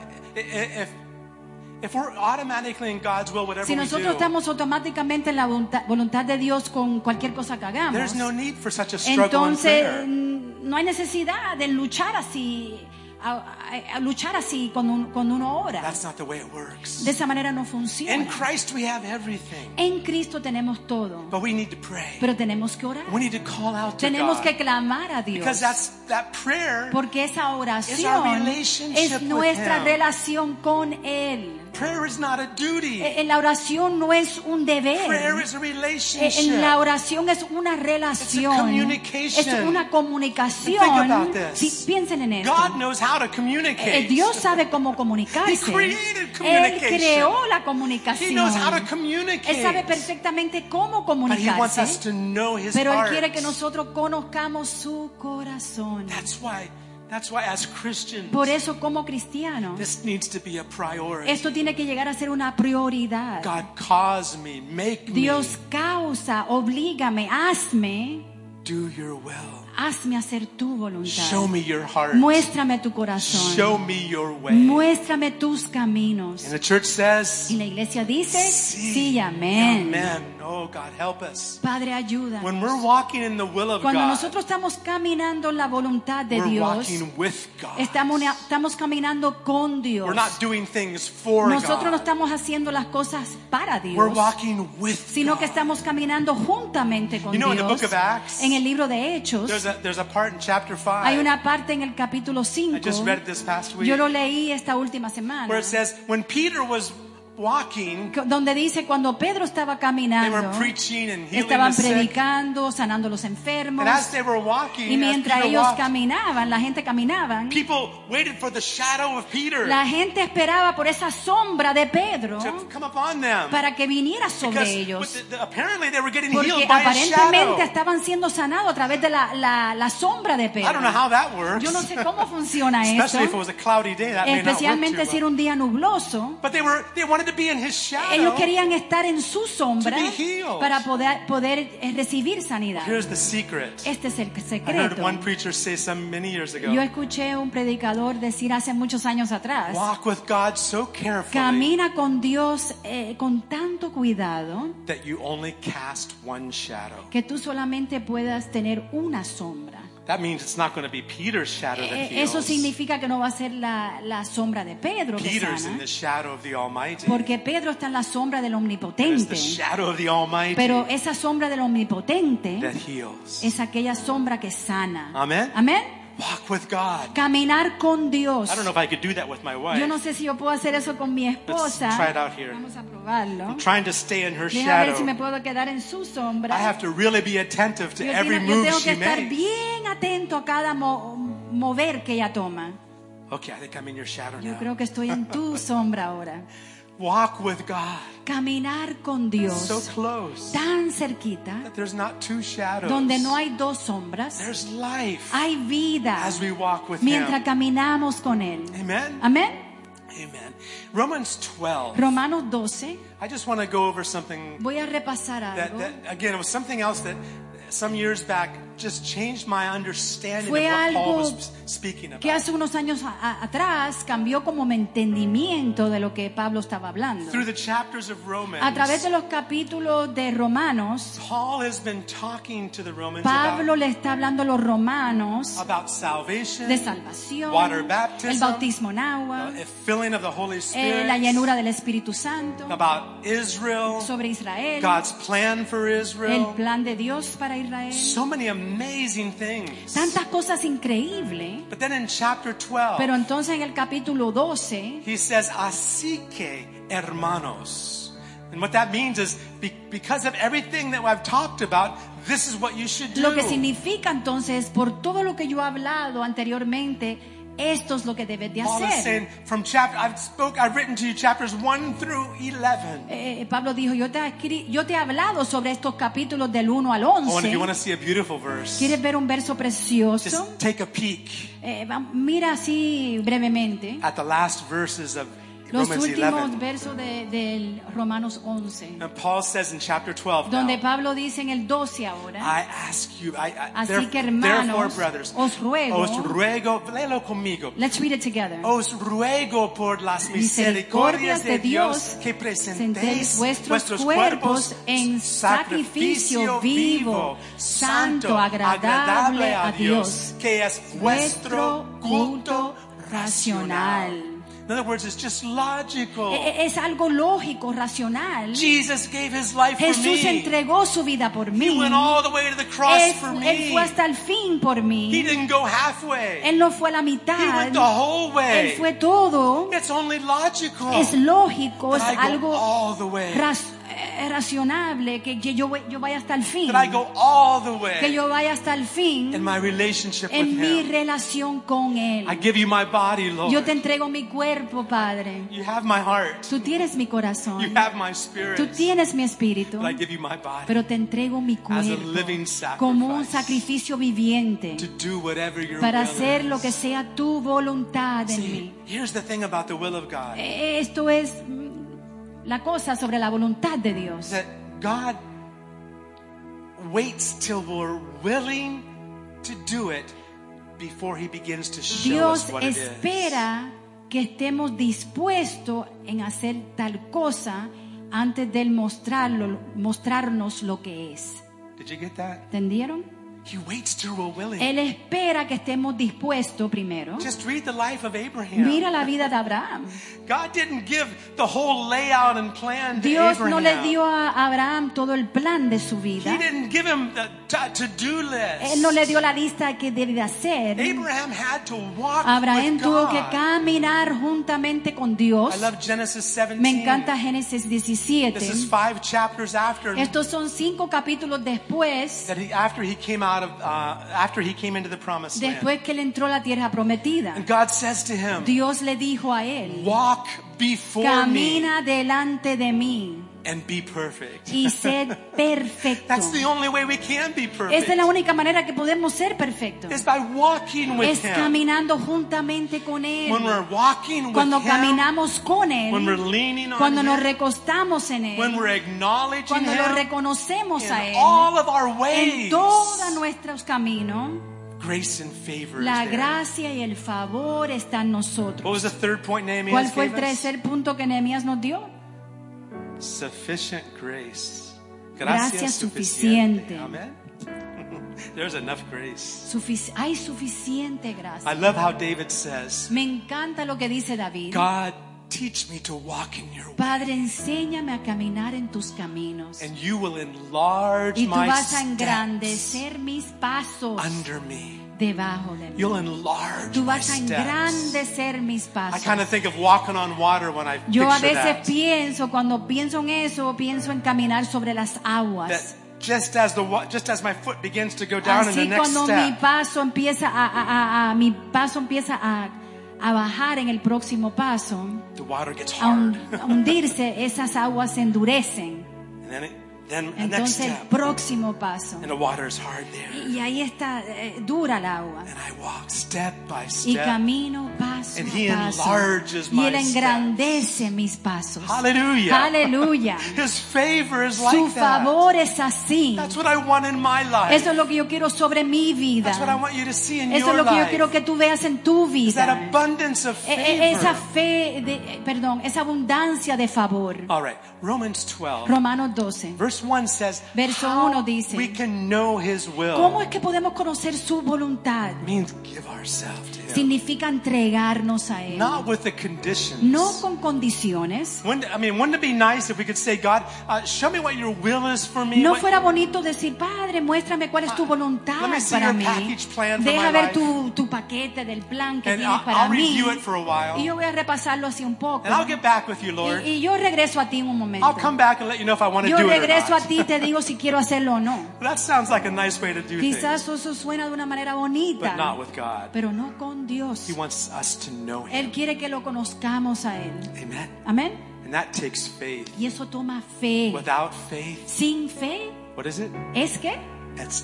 S3: if we're automatically in God's will, whatever
S2: Si
S3: we
S2: nosotros
S3: do,
S2: estamos automáticamente en la voluntad de Dios con cualquier cosa que hagamos,
S3: there's no need for such a struggle in
S2: entonces
S3: prayer.
S2: no hay necesidad de luchar así, a luchar así cuando uno ora.
S3: That's not the way it works.
S2: De esa manera no
S3: In
S2: funciona.
S3: Christ we have everything,
S2: En Cristo tenemos todo,
S3: but we need to pray.
S2: pero tenemos que orar.
S3: We need to call out to
S2: Tenemos
S3: God,
S2: que clamar a Dios.
S3: because that prayer.
S2: Porque esa
S3: It's our
S2: oración
S3: relationship
S2: es
S3: with
S2: nuestra
S3: Him.
S2: relación con Él.
S3: Prayer is not a duty.
S2: La oración no es un deber.
S3: Prayer is a relationship.
S2: La oración es una relación.
S3: communication.
S2: Es una comunicación.
S3: Think about this.
S2: Piensen en esto.
S3: God knows how to communicate.
S2: Dios sabe cómo comunicarse.
S3: He created
S2: Él
S3: communication.
S2: creó la
S3: He
S2: comunicación.
S3: knows how to communicate.
S2: Él sabe perfectamente cómo
S3: But He wants us
S2: comunicarse.
S3: to know His
S2: Pero Él
S3: heart.
S2: quiere que nosotros conozcamos su corazón.
S3: That's why as Christians,
S2: Por eso, como cristianos,
S3: this needs to be a priority.
S2: esto tiene que llegar a ser una prioridad.
S3: God, cause me, make
S2: Dios causa, oblígame, hazme
S3: me do your will.
S2: Hazme hacer tu voluntad.
S3: Show me your heart.
S2: Muéstrame tu corazón.
S3: Show me your way.
S2: Muéstrame tus caminos.
S3: And the church says,
S2: Y la iglesia dice,
S3: sí,
S2: sí, amén.
S3: Amen. Oh, God, help us.
S2: Padre, ayuda.
S3: When we're walking in the will of
S2: Cuando
S3: God,
S2: nosotros estamos caminando en la voluntad de
S3: we're
S2: Dios,
S3: walking with God.
S2: estamos caminando con Dios.
S3: We're not doing things for
S2: Nosotros no
S3: God.
S2: estamos haciendo las cosas para Dios,
S3: We're walking with
S2: sino que
S3: God.
S2: estamos caminando juntamente con
S3: You know, in the
S2: Dios.
S3: book of Acts,
S2: En el libro de Hechos,
S3: There's a part in chapter 5.
S2: hay una parte en el capítulo
S3: I
S2: 5.
S3: just read it this past week,
S2: Yo lo leí esta última semana.
S3: where it says, when Peter was walking,
S2: donde dice cuando Pedro estaba
S3: they were
S2: caminando,
S3: preaching and healing
S2: estaban
S3: the sick.
S2: predicando, sanando los enfermos.
S3: And as they were walking,
S2: Y
S3: as
S2: mientras
S3: Peter
S2: ellos
S3: walked,
S2: caminaban, la gente caminaban,
S3: people waited for the shadow of Peter
S2: la gente esperaba por esa sombra de Pedro
S3: to come upon them.
S2: para que viniera sobre
S3: Because
S2: ellos.
S3: apparently they were getting
S2: Porque
S3: healed by his shadow.
S2: aparentemente estaban siendo sanados a través de la sombra de
S3: I don't know
S2: Pedro.
S3: how that works.
S2: Yo no sé cómo funciona eso,
S3: Especially if it was a cloudy day, that may not work
S2: especialmente si
S3: too
S2: era
S3: well.
S2: un día nubloso.
S3: But they wanted to be in his shadow.
S2: Ellos querían estar en su sombra
S3: To be healed.
S2: para poder recibir sanidad.
S3: Here's the secret.
S2: Este es el
S3: I heard
S2: secreto.
S3: one preacher say some many years ago.
S2: Yo escuché un predicador decir hace muchos años atrás,
S3: Walk with God so carefully
S2: camina con Dios con tanto cuidado
S3: that you only cast one shadow.
S2: que tú solamente puedas tener una sombra.
S3: That means it's not going to be Peter's shadow that
S2: Eso
S3: heals.
S2: significa que no va a ser la sombra de Pedro que
S3: Peter's in
S2: sana,
S3: the shadow of the Almighty.
S2: porque Pedro está en la sombra del
S3: It is
S2: Omnipotente.
S3: the shadow of the Almighty
S2: Pero esa sombra del Omnipotente
S3: that heals.
S2: es aquella sombra que sana.
S3: Amen.
S2: Amén.
S3: Walk with God.
S2: Caminar con Dios.
S3: I don't know if I could do that with my wife.
S2: Yo no sé si yo puedo hacer eso con mi esposa.
S3: Let's try it out here.
S2: Vamos a probarlo.
S3: I'm trying to stay in her
S2: Deja ver si me
S3: shadow.
S2: puedo quedar en su sombra.
S3: I have to really be attentive to
S2: Yo
S3: every
S2: tengo
S3: move
S2: que
S3: she
S2: estar
S3: makes.
S2: bien atento a cada mover que ella toma.
S3: Okay, I think I'm in your shadow
S2: Yo
S3: now.
S2: creo que estoy en tu sombra ahora.
S3: Walk with God.
S2: Caminar con Dios
S3: So close
S2: tan cerquita,
S3: that there's not two shadows.
S2: donde no hay dos sombras,
S3: There's life
S2: hay vida
S3: as we walk with
S2: mientras
S3: Him.
S2: caminamos con Él.
S3: Amen.
S2: Amén.
S3: Amen. Romans 12.
S2: Romanos 12.
S3: I just want to go over something
S2: Voy a repasar
S3: that,
S2: algo.
S3: again, it was something else that some years back just changed my understanding
S2: Fue
S3: of what Paul
S2: algo
S3: was speaking
S2: que
S3: about.
S2: hace unos años atrás cambió como mi entendimiento de lo que Pablo estaba hablando.
S3: Through the chapters of Romans,
S2: A través de los capítulos de Romanos,
S3: Paul has been talking to the Romans
S2: Pablo le está hablando a los romanos
S3: about salvation,
S2: de salvación,
S3: water baptism,
S2: el bautismo en agua,
S3: the filling of the Holy Spirit,
S2: la llenura del Espíritu Santo,
S3: about Israel,
S2: sobre Israel,
S3: God's plan for
S2: el
S3: Israel.
S2: plan de Dios para Israel.
S3: So many amazing things.
S2: Tantas cosas increíbles.
S3: But then in chapter 12,
S2: Pero entonces en el capítulo 12,
S3: he says, así que, hermanos. And what that means is, because of everything that I've talked about, this is what you should do.
S2: lo que significa entonces, por todo lo que yo he hablado anteriormente, esto es lo que debes de
S3: Paul is
S2: hacer.
S3: saying, I've written to you chapters 1 through 11.
S2: Pablo dijo, yo te he hablado sobre estos capítulos del 1 al
S3: Oh, and if you
S2: 11.
S3: want to see a beautiful verse,
S2: ¿Quieres ver un verso precioso?
S3: just take a peek
S2: Mira así brevemente
S3: at the last verses of
S2: los
S3: Romans
S2: últimos
S3: 11.
S2: versos del Romanos 11,
S3: And Paul says in chapter 12
S2: donde
S3: now,
S2: Pablo dice en el 12 ahora,
S3: I ask you,
S2: así que
S3: therefore,
S2: hermanos,
S3: brothers,
S2: os ruego,
S3: léelo conmigo.
S2: let's read it together.
S3: Os ruego por las misericordias de Dios que
S2: presentéis
S3: presentéis
S2: vuestros cuerpos en sacrificio vivo, santo, agradable a Dios,
S3: que es vuestro culto racional.
S2: racional.
S3: In other words, it's just logical.
S2: Es algo lógico, racional.
S3: Jesus gave his life for
S2: Jesús
S3: me.
S2: entregó su vida por mí.
S3: He went all the way to the cross
S2: Él
S3: for me.
S2: fue hasta el fin por
S3: He
S2: mí.
S3: didn't go halfway.
S2: Él no fue a la
S3: He
S2: mitad.
S3: went the whole way.
S2: Él fue todo.
S3: It's only logical.
S2: Es lógico, es
S3: that I go
S2: algo
S3: all the way.
S2: racionable que yo vaya hasta el fin.
S3: That I go all the way
S2: Que yo vaya hasta el
S3: in
S2: fin
S3: my relationship with
S2: en mi
S3: Him.
S2: relación con Él.
S3: I give you my body, Lord.
S2: Yo te entrego mi cuerpo, Padre.
S3: You have my heart.
S2: Tú tienes mi corazón.
S3: You have my spirit.
S2: Tú tienes mi espíritu.
S3: But I give you my body
S2: Pero te entrego mi
S3: as a
S2: cuerpo
S3: living sacrifice
S2: como un sacrificio viviente
S3: to do whatever your
S2: para
S3: will
S2: hacer
S3: is.
S2: lo que sea tu voluntad en
S3: See,
S2: mí.
S3: here's the thing about the will of God.
S2: Esto es la cosa sobre la voluntad de Dios.
S3: That God waits till we're willing to do it before He begins to show
S2: Dios
S3: us what it is.
S2: espera que estemos dispuestos en hacer tal cosa antes de él mostrarnos lo que es.
S3: Did you get that?
S2: ¿Entendieron?
S3: He waits till we're willing.
S2: Él espera que estemos dispuestos primero.
S3: Just read the life of Abraham.
S2: Mira la vida de Abraham.
S3: God didn't give the whole layout and plan to
S2: Dios
S3: Abraham.
S2: no le dio a Abraham todo el plan de su vida.
S3: He didn't give him the to-do list.
S2: Él no le dio la lista que debía hacer.
S3: Abraham had to walk
S2: Abraham
S3: with
S2: tuvo
S3: God.
S2: que caminar juntamente con Dios.
S3: I love Genesis 17.
S2: Me encanta Génesis
S3: This is
S2: 17.
S3: 5 chapters after
S2: Estos son 5 capítulos después,
S3: after he came out of after he came into the promised land.
S2: después que él entró a la tierra prometida.
S3: And God says to him,
S2: Dios le dijo a él,
S3: walk before
S2: camina delante de mí
S3: me and be perfect.
S2: y sed perfecto.
S3: That's the only way we can be perfect.
S2: Esa es la única manera que podemos ser perfectos.
S3: It's by walking with
S2: Es
S3: him.
S2: caminando juntamente con Él.
S3: When we're walking with
S2: Cuando
S3: him,
S2: caminamos con
S3: when we're
S2: Él,
S3: leaning on
S2: cuando
S3: him,
S2: nos recostamos en
S3: when
S2: Él,
S3: we're acknowledging
S2: cuando lo
S3: him
S2: reconocemos a
S3: in
S2: Él,
S3: all of our
S2: en
S3: ways,
S2: todos nuestros caminos,
S3: grace and favor
S2: la
S3: is there.
S2: gracia y el favor están en
S3: What
S2: nosotros.
S3: was the third point Nehemiah
S2: ¿Cuál fue el
S3: gave us?
S2: tercer punto que Nehemías nos dio?
S3: Sufficient grace.
S2: Gracia suficiente.
S3: Amen. There's enough grace.
S2: Hay suficiente
S3: I
S2: gracia.
S3: love how David says,
S2: Me encanta lo que dice David.
S3: God, teach me to walk in your way,
S2: Padre, enséñame a caminar en tus caminos.
S3: and you will enlarge
S2: Y tú
S3: my
S2: vas a
S3: steps
S2: engrandecer mis pasos
S3: under me.
S2: debajo de mí.
S3: You'll enlarge
S2: Tú
S3: my
S2: vas a
S3: steps.
S2: engrandecer mis
S3: I
S2: pasos.
S3: kind of think of walking on water when I
S2: Yo a
S3: picture
S2: veces
S3: that.
S2: pienso, cuando pienso en eso, pienso en caminar sobre las
S3: That
S2: aguas.
S3: just as my foot begins to go down in the
S2: Así
S3: next
S2: cuando mi
S3: step,
S2: paso empieza a bajar en el próximo paso,
S3: the water gets
S2: a
S3: hard.
S2: hundirse, esas aguas se endurecen.
S3: And then the next
S2: Entonces el
S3: step,
S2: próximo paso.
S3: and the water is hard there.
S2: Y ahí está, dura el agua.
S3: And I walk step by
S2: Y
S3: step.
S2: camino paso
S3: And he
S2: a paso.
S3: enlarges
S2: Y
S3: my
S2: Él engrandece mis pasos.
S3: Hallelujah.
S2: Aleluya.
S3: His favor is
S2: Su
S3: like that.
S2: favor es así.
S3: That's what I want in my life.
S2: Eso es lo que yo quiero sobre mi vida.
S3: That's what I want you to see in
S2: Eso
S3: your
S2: es lo que yo
S3: life.
S2: quiero que tú veas en tu
S3: Is that
S2: vida.
S3: abundance of favor.
S2: Esa esa abundancia de favor.
S3: All right. Romans 12.
S2: Romanos 12.
S3: Verse 1 says,
S2: Verso
S3: how
S2: 1 dice,
S3: we can know his will.
S2: ¿Cómo es que podemos conocer su voluntad?
S3: Means give ourselves to him.
S2: Significa entregarnos a Él.
S3: Not with the conditions.
S2: No con condiciones.
S3: Wouldn't it be nice if we could say, God, show me what your will is for me?
S2: No
S3: What-
S2: fuera bonito decir, Padre, muéstrame cuál es tu voluntad
S3: let me see
S2: para
S3: your
S2: mí.
S3: package plan for
S2: Deja
S3: my
S2: ver
S3: life.
S2: tu paquete del plan que
S3: And
S2: tienes para
S3: I'll
S2: mí.
S3: review it for a while.
S2: Y yo voy a repasarlo así un poco.
S3: And I'll get back with you, Lord.
S2: Y yo regreso a ti en un momento.
S3: I'll come back and let you know if I want to
S2: Yo
S3: do it or
S2: regreso a
S3: not.
S2: ti y te digo si quiero hacerlo o no.
S3: That sounds like a nice way to do
S2: Quizás
S3: things.
S2: eso suena de una manera
S3: But
S2: bonita,
S3: not with God.
S2: pero no con Dios.
S3: He wants us to know him.
S2: Él quiere que lo conozcamos a Él.
S3: Amen.
S2: Amén.
S3: And that takes faith.
S2: Y eso toma fe.
S3: Without faith,
S2: Sin fe
S3: what is it?
S2: es que
S3: It's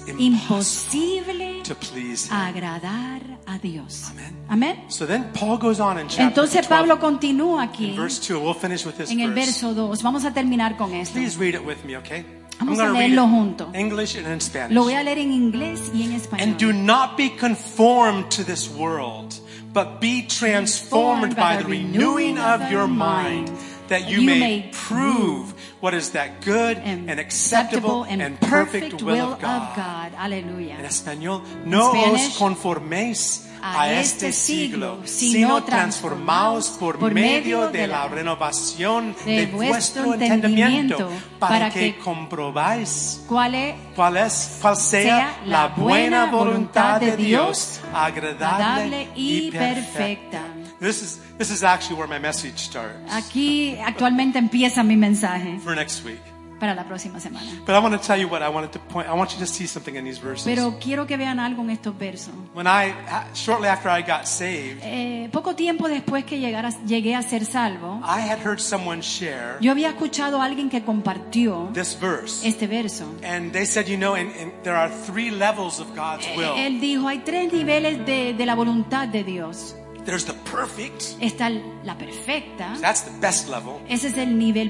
S2: imposible
S3: to please him.
S2: agradar a Dios.
S3: Amen.
S2: Amén.
S3: So then Paul goes on in chapter
S2: Entonces
S3: 12,
S2: Pablo continúa aquí
S3: in verse 2. We'll finish with this
S2: en el
S3: verse.
S2: verso 2. Vamos a terminar con esto.
S3: Please read it with me, okay?
S2: Vamos
S3: I'm
S2: a
S3: gonna read
S2: leerlo
S3: it
S2: juntos.
S3: English and in Spanish.
S2: Lo voy a leer en inglés y en español.
S3: And do not be conformed to this world, but be transformed by the renewing of your mind, that you may prove what is that good and acceptable and perfect will of God.
S2: Aleluya.
S3: En español, no
S2: Spanish,
S3: os conforméis a este siglo, sino transformaos por medio de la renovación de vuestro entendimiento, para que comprobáis cuál sea la buena voluntad de Dios, agradable y perfecta. This is actually where my message starts
S2: Aquí actualmente empieza mi mensaje
S3: for next week.
S2: para la próxima semana.
S3: But I want to tell you what I wanted to point. I want you to see something in these verses.
S2: Pero quiero que vean algo en estos versos.
S3: Shortly after I got saved,
S2: Poco tiempo después que llegué a ser salvo,
S3: I had heard someone share
S2: yo había escuchado a alguien que compartió
S3: this verse.
S2: este verso.
S3: And they said, there are 3 levels of God's will.
S2: Él dijo, hay 3 niveles de la voluntad de Dios.
S3: There's the perfect.
S2: Está la perfecta.
S3: That's the best level.
S2: Ese es el nivel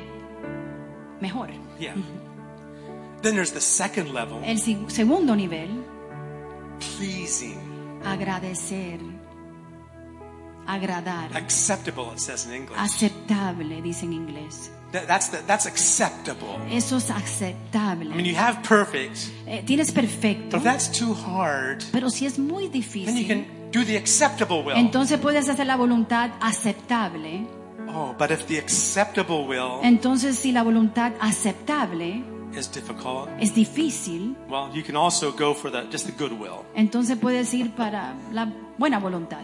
S2: mejor.
S3: Yeah. Then there's the second level.
S2: El segundo nivel,
S3: Pleasing.
S2: agradecer. agradar.
S3: Acceptable, it says in English.
S2: Aceptable, dice en inglés.
S3: That's acceptable.
S2: Eso es aceptable.
S3: I mean, you have perfect,
S2: Tienes perfecto,
S3: but if that's too hard,
S2: pero si es muy
S3: then you
S2: difícil,
S3: can do the acceptable will.
S2: entonces puedes hacer la voluntad aceptable.
S3: Oh, but if the acceptable will
S2: Entonces, si la voluntad aceptable
S3: is difficult,
S2: es difícil,
S3: well, you can also go for just the good will.
S2: entonces puedes ir para la buena voluntad.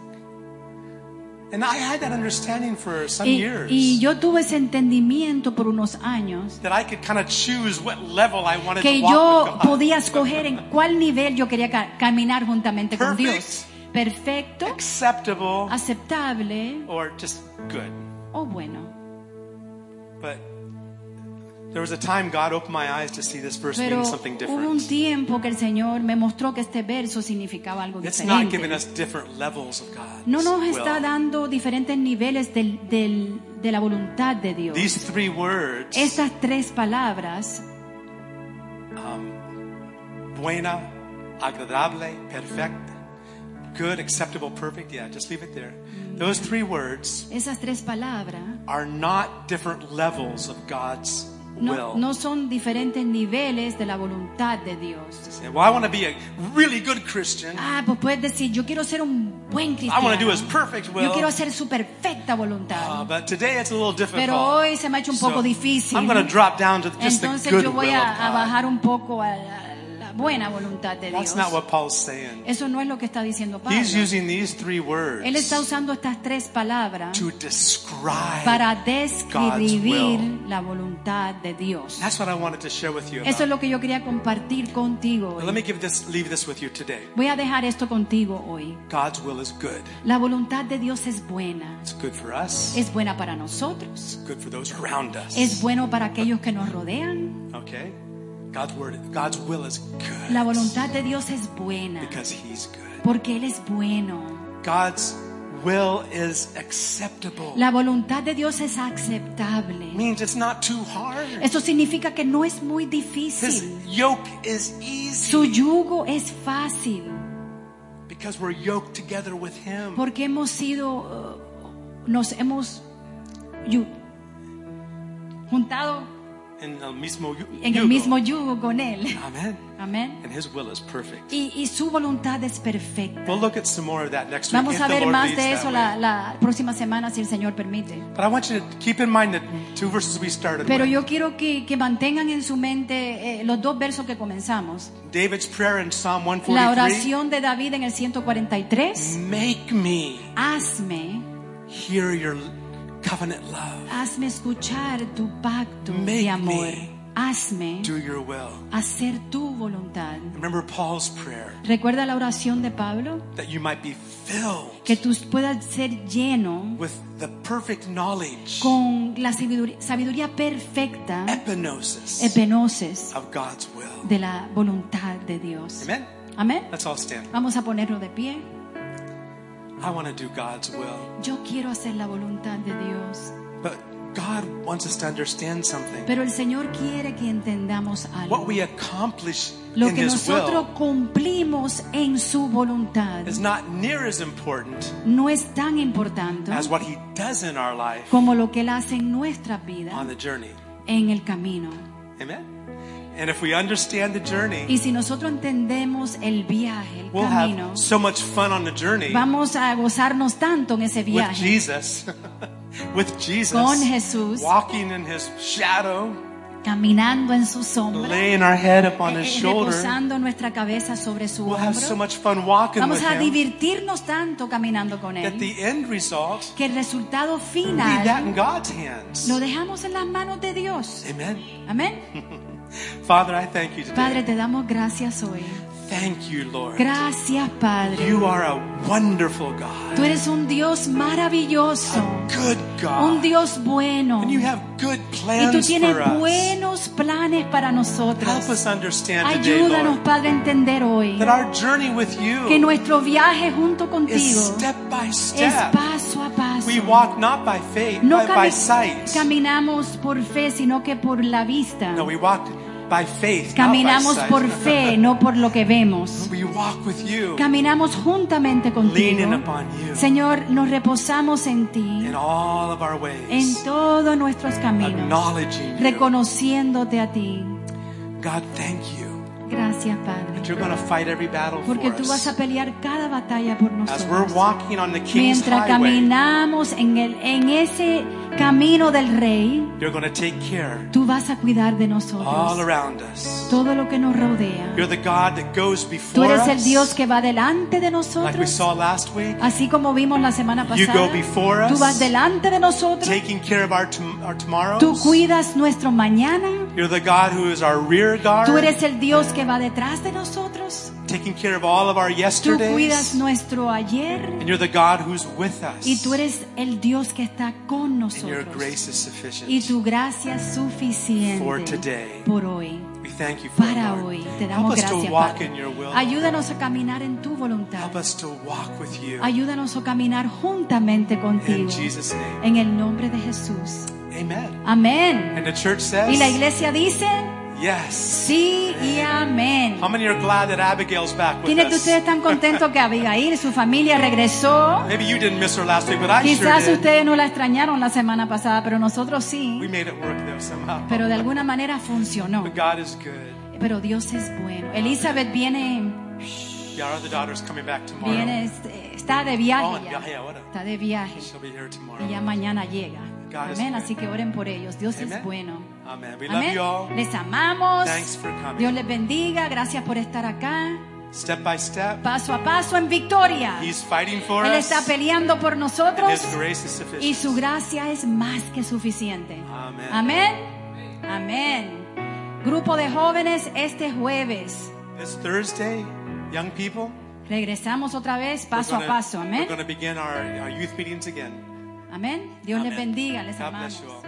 S3: And I had that understanding for some years.
S2: Y yo tuve ese entendimiento por unos años,
S3: That I could kind of choose what level I wanted
S2: que
S3: to walk
S2: yo
S3: with God.
S2: podía escoger en cuál nivel yo quería caminar juntamente con
S3: Perfect,
S2: Dios. Perfecto,
S3: acceptable,
S2: aceptable
S3: or just good.
S2: o bueno.
S3: But there was a time God opened my eyes to see this verse
S2: Pero
S3: meaning something
S2: hubo un
S3: different.
S2: tiempo que el Señor me mostró que este verso significaba algo
S3: It's not giving
S2: diferente.
S3: us different levels of God.
S2: No nos está dando diferentes niveles de la voluntad de Dios.
S3: These three words,
S2: Estas tres palabras,
S3: buena, agradable, perfecta, good, acceptable, perfect. Yeah, just leave it there. Those three words
S2: esas tres palabras
S3: are not different levels of God's will.
S2: no son diferentes niveles de la voluntad de Dios.
S3: Say, well, I want to be a really good Christian.
S2: Pues puedes decir, yo quiero ser un buen
S3: I want to do His
S2: cristiano.
S3: perfect will.
S2: Yo quiero hacer su perfecta voluntad.
S3: But today it's a little difficult.
S2: Pero hoy se me ha hecho un poco
S3: So,
S2: difícil.
S3: I'm going to drop down to just the
S2: Entonces
S3: good
S2: yo voy
S3: will of
S2: a
S3: God.
S2: bajar un poco a la buena voluntad de
S3: That's
S2: Dios.
S3: not what Paul's saying.
S2: Eso no es lo que está diciendo Pablo.
S3: He's using these three words
S2: Él está usando estas tres palabras
S3: to describe
S2: para
S3: God's
S2: describir
S3: will.
S2: la voluntad de Dios.
S3: That's what I wanted to share with you
S2: Eso es
S3: about.
S2: lo que yo quería compartir contigo
S3: But let me
S2: hoy.
S3: leave this with you today.
S2: Voy a dejar esto contigo hoy.
S3: God's will is good.
S2: La voluntad de Dios es buena.
S3: It's good for us.
S2: Es buena para nosotros.
S3: Good for those around us.
S2: Es bueno para aquellos que nos rodean.
S3: Okay? God's will is good.
S2: La voluntad de Dios es buena
S3: Because He's good.
S2: porque Él es bueno.
S3: God's will is acceptable.
S2: La voluntad de Dios es aceptable.
S3: Means it's not too hard.
S2: Eso significa que no es muy
S3: His
S2: difícil.
S3: yoke is
S2: Su
S3: easy.
S2: yugo es fácil
S3: Because we're yoked together with Him.
S2: porque nos hemos juntado
S3: In the mismo
S2: en el
S3: yugo.
S2: mismo yugo con Él.
S3: Amen.
S2: Amén.
S3: And His will is perfect.
S2: Y su voluntad es perfecta.
S3: We'll look at some more of that next week.
S2: Vamos
S3: if
S2: a
S3: the
S2: ver
S3: Lord
S2: más
S3: leads
S2: de
S3: that
S2: eso
S3: way.
S2: la próxima semana si el Señor permite.
S3: But I want you to keep in mind the two verses we started
S2: Pero
S3: with.
S2: yo quiero que mantengan en su mente los dos versos que comenzamos.
S3: David's prayer in Psalm
S2: La
S3: 143.
S2: oración de David en el 143.
S3: Make me
S2: Hazme
S3: hear your covenant love.
S2: Hazme escuchar tu pacto
S3: Make
S2: de amor.
S3: me
S2: Hazme
S3: Do your will.
S2: hacer tu voluntad.
S3: Remember Paul's prayer
S2: ¿Recuerda la oración de Pablo?
S3: that you might be filled
S2: Que tú puedas ser lleno
S3: with the perfect knowledge,
S2: con la sabiduría perfecta,
S3: epinosis
S2: epenosis,
S3: of God's will.
S2: de la voluntad de Dios.
S3: Amen.
S2: Amén.
S3: Let's all stand.
S2: Vamos a ponerlo de pie.
S3: I want to do God's will.
S2: Yo quiero hacer la voluntad de Dios.
S3: But God wants us to understand something.
S2: Pero el Señor quiere que entendamos
S3: What
S2: algo.
S3: we accomplish
S2: Lo
S3: in
S2: que
S3: His
S2: nosotros
S3: will
S2: cumplimos en su voluntad
S3: is not near as important
S2: no es tan importante
S3: as what He does in our life
S2: como lo que Él hace en nuestra vida,
S3: on the journey.
S2: en el camino.
S3: Amen. And if we understand the journey,
S2: Y si nosotros entendemos el viaje, el
S3: we'll
S2: camino,
S3: have so much fun on the journey
S2: vamos a gozarnos tanto en ese
S3: with
S2: viaje
S3: Jesus. With Jesus.
S2: con Jesús,
S3: Walking in His shadow,
S2: caminando en su sombra,
S3: laying our head upon His shoulder.
S2: reposando nuestra cabeza sobre su
S3: We'll have so
S2: hombro.
S3: much fun walking
S2: Vamos
S3: with
S2: a
S3: Him
S2: divertirnos tanto caminando con
S3: that
S2: Él,
S3: the end result,
S2: que el resultado
S3: leave that in
S2: final
S3: God's hands.
S2: lo dejamos en las manos de Dios.
S3: Amen.
S2: Amén.
S3: Father, I thank you today.
S2: Padre, te damos gracias hoy.
S3: Thank you, Lord.
S2: Gracias, Padre.
S3: You are a wonderful God.
S2: Tú eres un Dios maravilloso,
S3: Good God.
S2: un Dios bueno.
S3: And you have good
S2: Y tú
S3: plans
S2: tienes
S3: for us.
S2: buenos planes para nosotros.
S3: Help us understand today,
S2: Ayúdanos,
S3: Lord,
S2: Padre, a entender hoy
S3: that our journey with
S2: que
S3: you
S2: nuestro viaje junto
S3: is
S2: contigo
S3: step by
S2: es
S3: step.
S2: paso a paso.
S3: We walk not by faith,
S2: No
S3: but by sight.
S2: caminamos por fe, sino que por la vista.
S3: No, we walk by faith,
S2: Caminamos
S3: not by
S2: por
S3: sight.
S2: fe, no por lo que vemos.
S3: We walk with you,
S2: Caminamos juntamente contigo.
S3: leaning upon you
S2: Señor, nos reposamos en ti,
S3: in all of our
S2: en
S3: ways,
S2: todos nuestros caminos,
S3: acknowledging you.
S2: reconociéndote a ti.
S3: God, thank you.
S2: Gracias, Padre,
S3: That you're going to fight every battle
S2: porque
S3: for
S2: tú vas
S3: us.
S2: a pelear cada batalla por
S3: As we're
S2: nosotros.
S3: walking on the King's
S2: Mientras
S3: highway,
S2: caminamos en ese camino del Rey,
S3: you're going to take care
S2: tú vas a cuidar de
S3: all
S2: nosotros,
S3: around us.
S2: todo lo que nos rodea.
S3: You're the God that goes
S2: Tú
S3: before
S2: eres el Dios
S3: us,
S2: que va delante de
S3: like we
S2: nosotros,
S3: saw last week.
S2: así como vimos la semana
S3: You
S2: pasada.
S3: go before
S2: Tú vas
S3: us,
S2: delante de nosotros,
S3: taking care of our tomorrows.
S2: tú cuidas nuestro mañana,
S3: You're the God who is our rear guard,
S2: tú eres el Dios que va detrás de nosotros,
S3: taking care of all of our
S2: tú
S3: yesterdays.
S2: cuidas nuestro ayer
S3: And you're the God who's with us.
S2: y tú eres el Dios que está con
S3: And your
S2: nosotros.
S3: grace is sufficient.
S2: Y tu gracia es
S3: For
S2: suficiente
S3: today.
S2: por hoy,
S3: We thank you for it,
S2: para
S3: Lord.
S2: hoy. Te
S3: Help
S2: damos
S3: us to
S2: gracias,
S3: walk
S2: Padre.
S3: in your will.
S2: Ayúdanos a caminar en tu voluntad.
S3: Help us to walk with you.
S2: Ayúdanos a caminar juntamente contigo.
S3: In Jesus' name.
S2: En el nombre de Jesús.
S3: Amen.
S2: Amén.
S3: And the church says,
S2: Y la iglesia dice,
S3: yes.
S2: sí y amén.
S3: How many are glad that Abigail's back with
S2: ¿Quiénes de
S3: us?
S2: ustedes están contentos que Abigail y su familia regresó?
S3: Maybe you didn't miss her last week, but I
S2: Quizás
S3: sure did.
S2: ustedes no la extrañaron la semana pasada, pero nosotros
S3: We
S2: sí.
S3: made it work though somehow.
S2: Pero de alguna manera funcionó.
S3: But God is good.
S2: Pero Dios es bueno. Elizabeth viene,
S3: Yeah, our other daughter's coming back tomorrow.
S2: está de
S3: Oh,
S2: viaje
S3: en
S2: ya.
S3: viaje ahora.
S2: Está de viaje.
S3: She'll be here tomorrow.
S2: Y ya mañana llega.
S3: God is
S2: Amén.
S3: good.
S2: Así que oren por ellos. Dios
S3: Amen.
S2: es bueno.
S3: Amen. We love
S2: Amén.
S3: you all.
S2: Les amamos.
S3: Thanks for coming.
S2: Dios les bendiga. Gracias por estar acá.
S3: Step by step,
S2: Paso a paso en victoria.
S3: He's fighting for
S2: Él
S3: us.
S2: está peleando por
S3: And
S2: nosotros
S3: His grace is sufficient.
S2: y su gracia es más que suficiente.
S3: Amen.
S2: Amén. Amén. Grupo de jóvenes este jueves.
S3: This Thursday, young people,
S2: Regresamos otra vez paso a paso.
S3: we're
S2: Amén.
S3: going to begin our youth meetings again.
S2: Amén. Dios les
S3: Amén.
S2: bendiga. Les
S3: God bless
S2: amamos.
S3: you all.